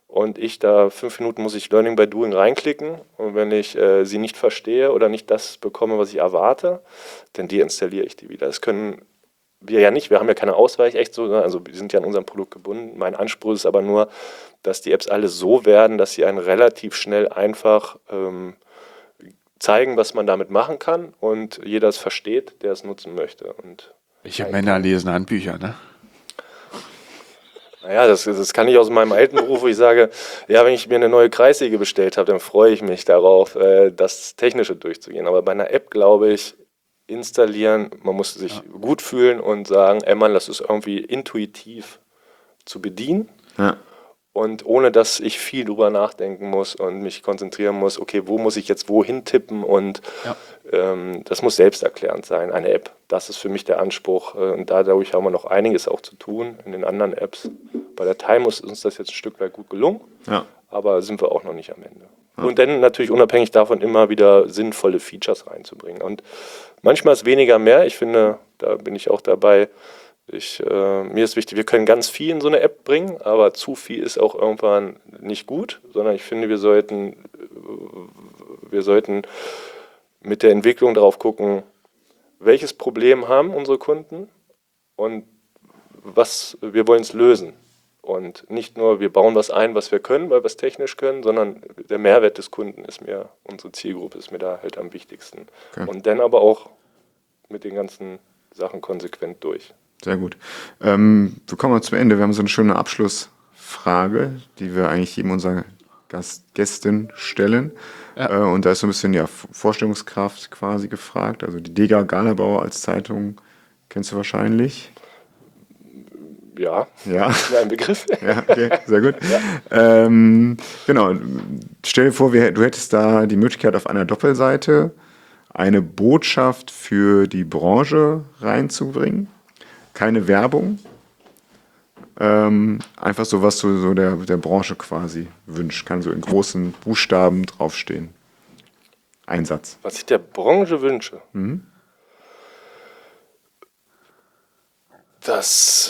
und ich da 5 Minuten muss ich Learning by Doing reinklicken und wenn ich sie nicht verstehe oder nicht das bekomme, was ich erwarte, dann deinstalliere ich die wieder. Das können wir ja nicht, wir haben ja keine Ausweich, echt so, also wir sind ja an unserem Produkt gebunden. Mein Anspruch ist aber nur, dass die Apps alle so werden, dass sie einen relativ schnell einfach zeigen, was man damit machen kann und jeder es versteht, der es nutzen möchte. Und welche Männer lesen Handbücher, ne? Naja, das kann ich aus meinem alten Beruf, wo ich sage, ja, wenn ich mir eine neue Kreissäge bestellt habe, dann freue ich mich darauf, das Technische durchzugehen. Aber bei einer App, glaube ich, installieren, man muss sich gut fühlen und sagen, ey Mann, das ist irgendwie intuitiv zu bedienen. Ja. Und ohne, dass ich viel drüber nachdenken muss und mich konzentrieren muss, okay, wo muss ich jetzt wohin tippen und das muss selbsterklärend sein, eine App. Das ist für mich der Anspruch und dadurch haben wir noch einiges auch zu tun in den anderen Apps. Bei der Time ist uns das jetzt ein Stück weit gut gelungen, aber sind wir auch noch nicht am Ende. Ja. Und dann natürlich unabhängig davon immer wieder sinnvolle Features reinzubringen. Und manchmal ist weniger mehr. Ich finde, da bin ich auch dabei, mir ist wichtig, wir können ganz viel in so eine App bringen, aber zu viel ist auch irgendwann nicht gut, sondern ich finde, wir sollten mit der Entwicklung darauf gucken, welches Problem haben unsere Kunden und wir wollen es lösen. Und nicht nur, wir bauen was ein, was wir können, weil wir es technisch können, sondern der Mehrwert des Kunden ist mir, unsere Zielgruppe ist mir da halt am wichtigsten. Okay. Und dann aber auch mit den ganzen Sachen konsequent durch. Sehr gut. Wir kommen zum Ende. Wir haben so eine schöne Abschlussfrage, die wir eigentlich jedem unserer Gästen stellen. Ja. Und da ist so ein bisschen Vorstellungskraft quasi gefragt. Also die Dega Galabauer als Zeitung kennst du wahrscheinlich. Ja. Ein Begriff. Ja, okay, sehr gut. Ja. Genau. Stell dir vor, du hättest da die Möglichkeit, auf einer Doppelseite eine Botschaft für die Branche reinzubringen. Keine Werbung, einfach so, was du so der Branche quasi wünschst. Kann so in großen Buchstaben draufstehen. Ein Satz. Was ich der Branche wünsche? Das,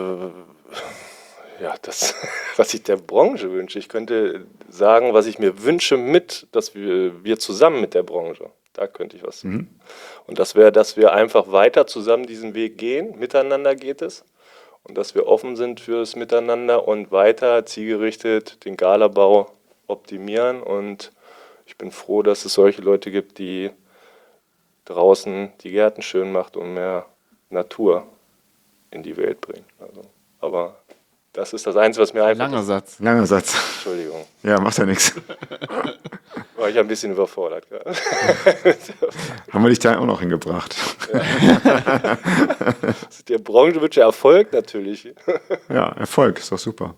was ich der Branche wünsche. Ich könnte sagen, was ich mir wünsche dass wir zusammen mit der Branche. Da könnte ich was. Und das wäre, dass wir einfach weiter zusammen diesen Weg gehen. Miteinander geht es. Und dass wir offen sind fürs Miteinander und weiter zielgerichtet den Galabau optimieren. Und ich bin froh, dass es solche Leute gibt, die draußen die Gärten schön macht und mehr Natur in die Welt bringen. Aber das ist das Einzige, was mir einfach... Langer Satz. Entschuldigung. Ja, macht ja nichts. War ich ein bisschen überfordert gerade. Haben wir dich da auch noch hingebracht. Ja. Der Branche wünsche Erfolg natürlich. Ja, Erfolg ist doch super.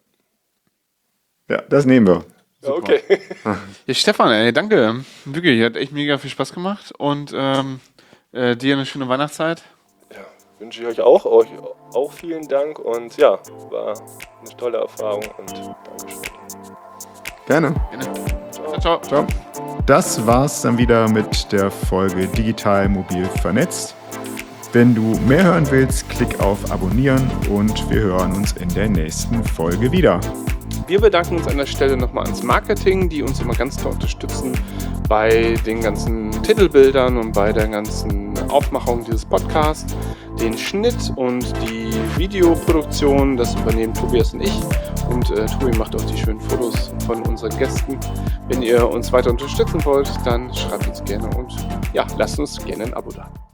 Ja, das nehmen wir. Super. Okay. Ja, Stefan, danke. Wirklich, hat echt mega viel Spaß gemacht und dir eine schöne Weihnachtszeit. Wünsche ich euch auch vielen Dank und ja, war eine tolle Erfahrung und Dankeschön. Gerne. Ciao. Das war's dann wieder mit der Folge Digital Mobil Vernetzt. Wenn du mehr hören willst, klick auf Abonnieren und wir hören uns in der nächsten Folge wieder. Wir bedanken uns an der Stelle nochmal ans Marketing, die uns immer ganz toll unterstützen bei den ganzen Titelbildern und bei der ganzen Aufmachung dieses Podcasts. Den Schnitt und die Videoproduktion, das übernehmen Tobias und ich. Und Tobi macht auch die schönen Fotos von unseren Gästen. Wenn ihr uns weiter unterstützen wollt, dann schreibt uns gerne und lasst uns gerne ein Abo da.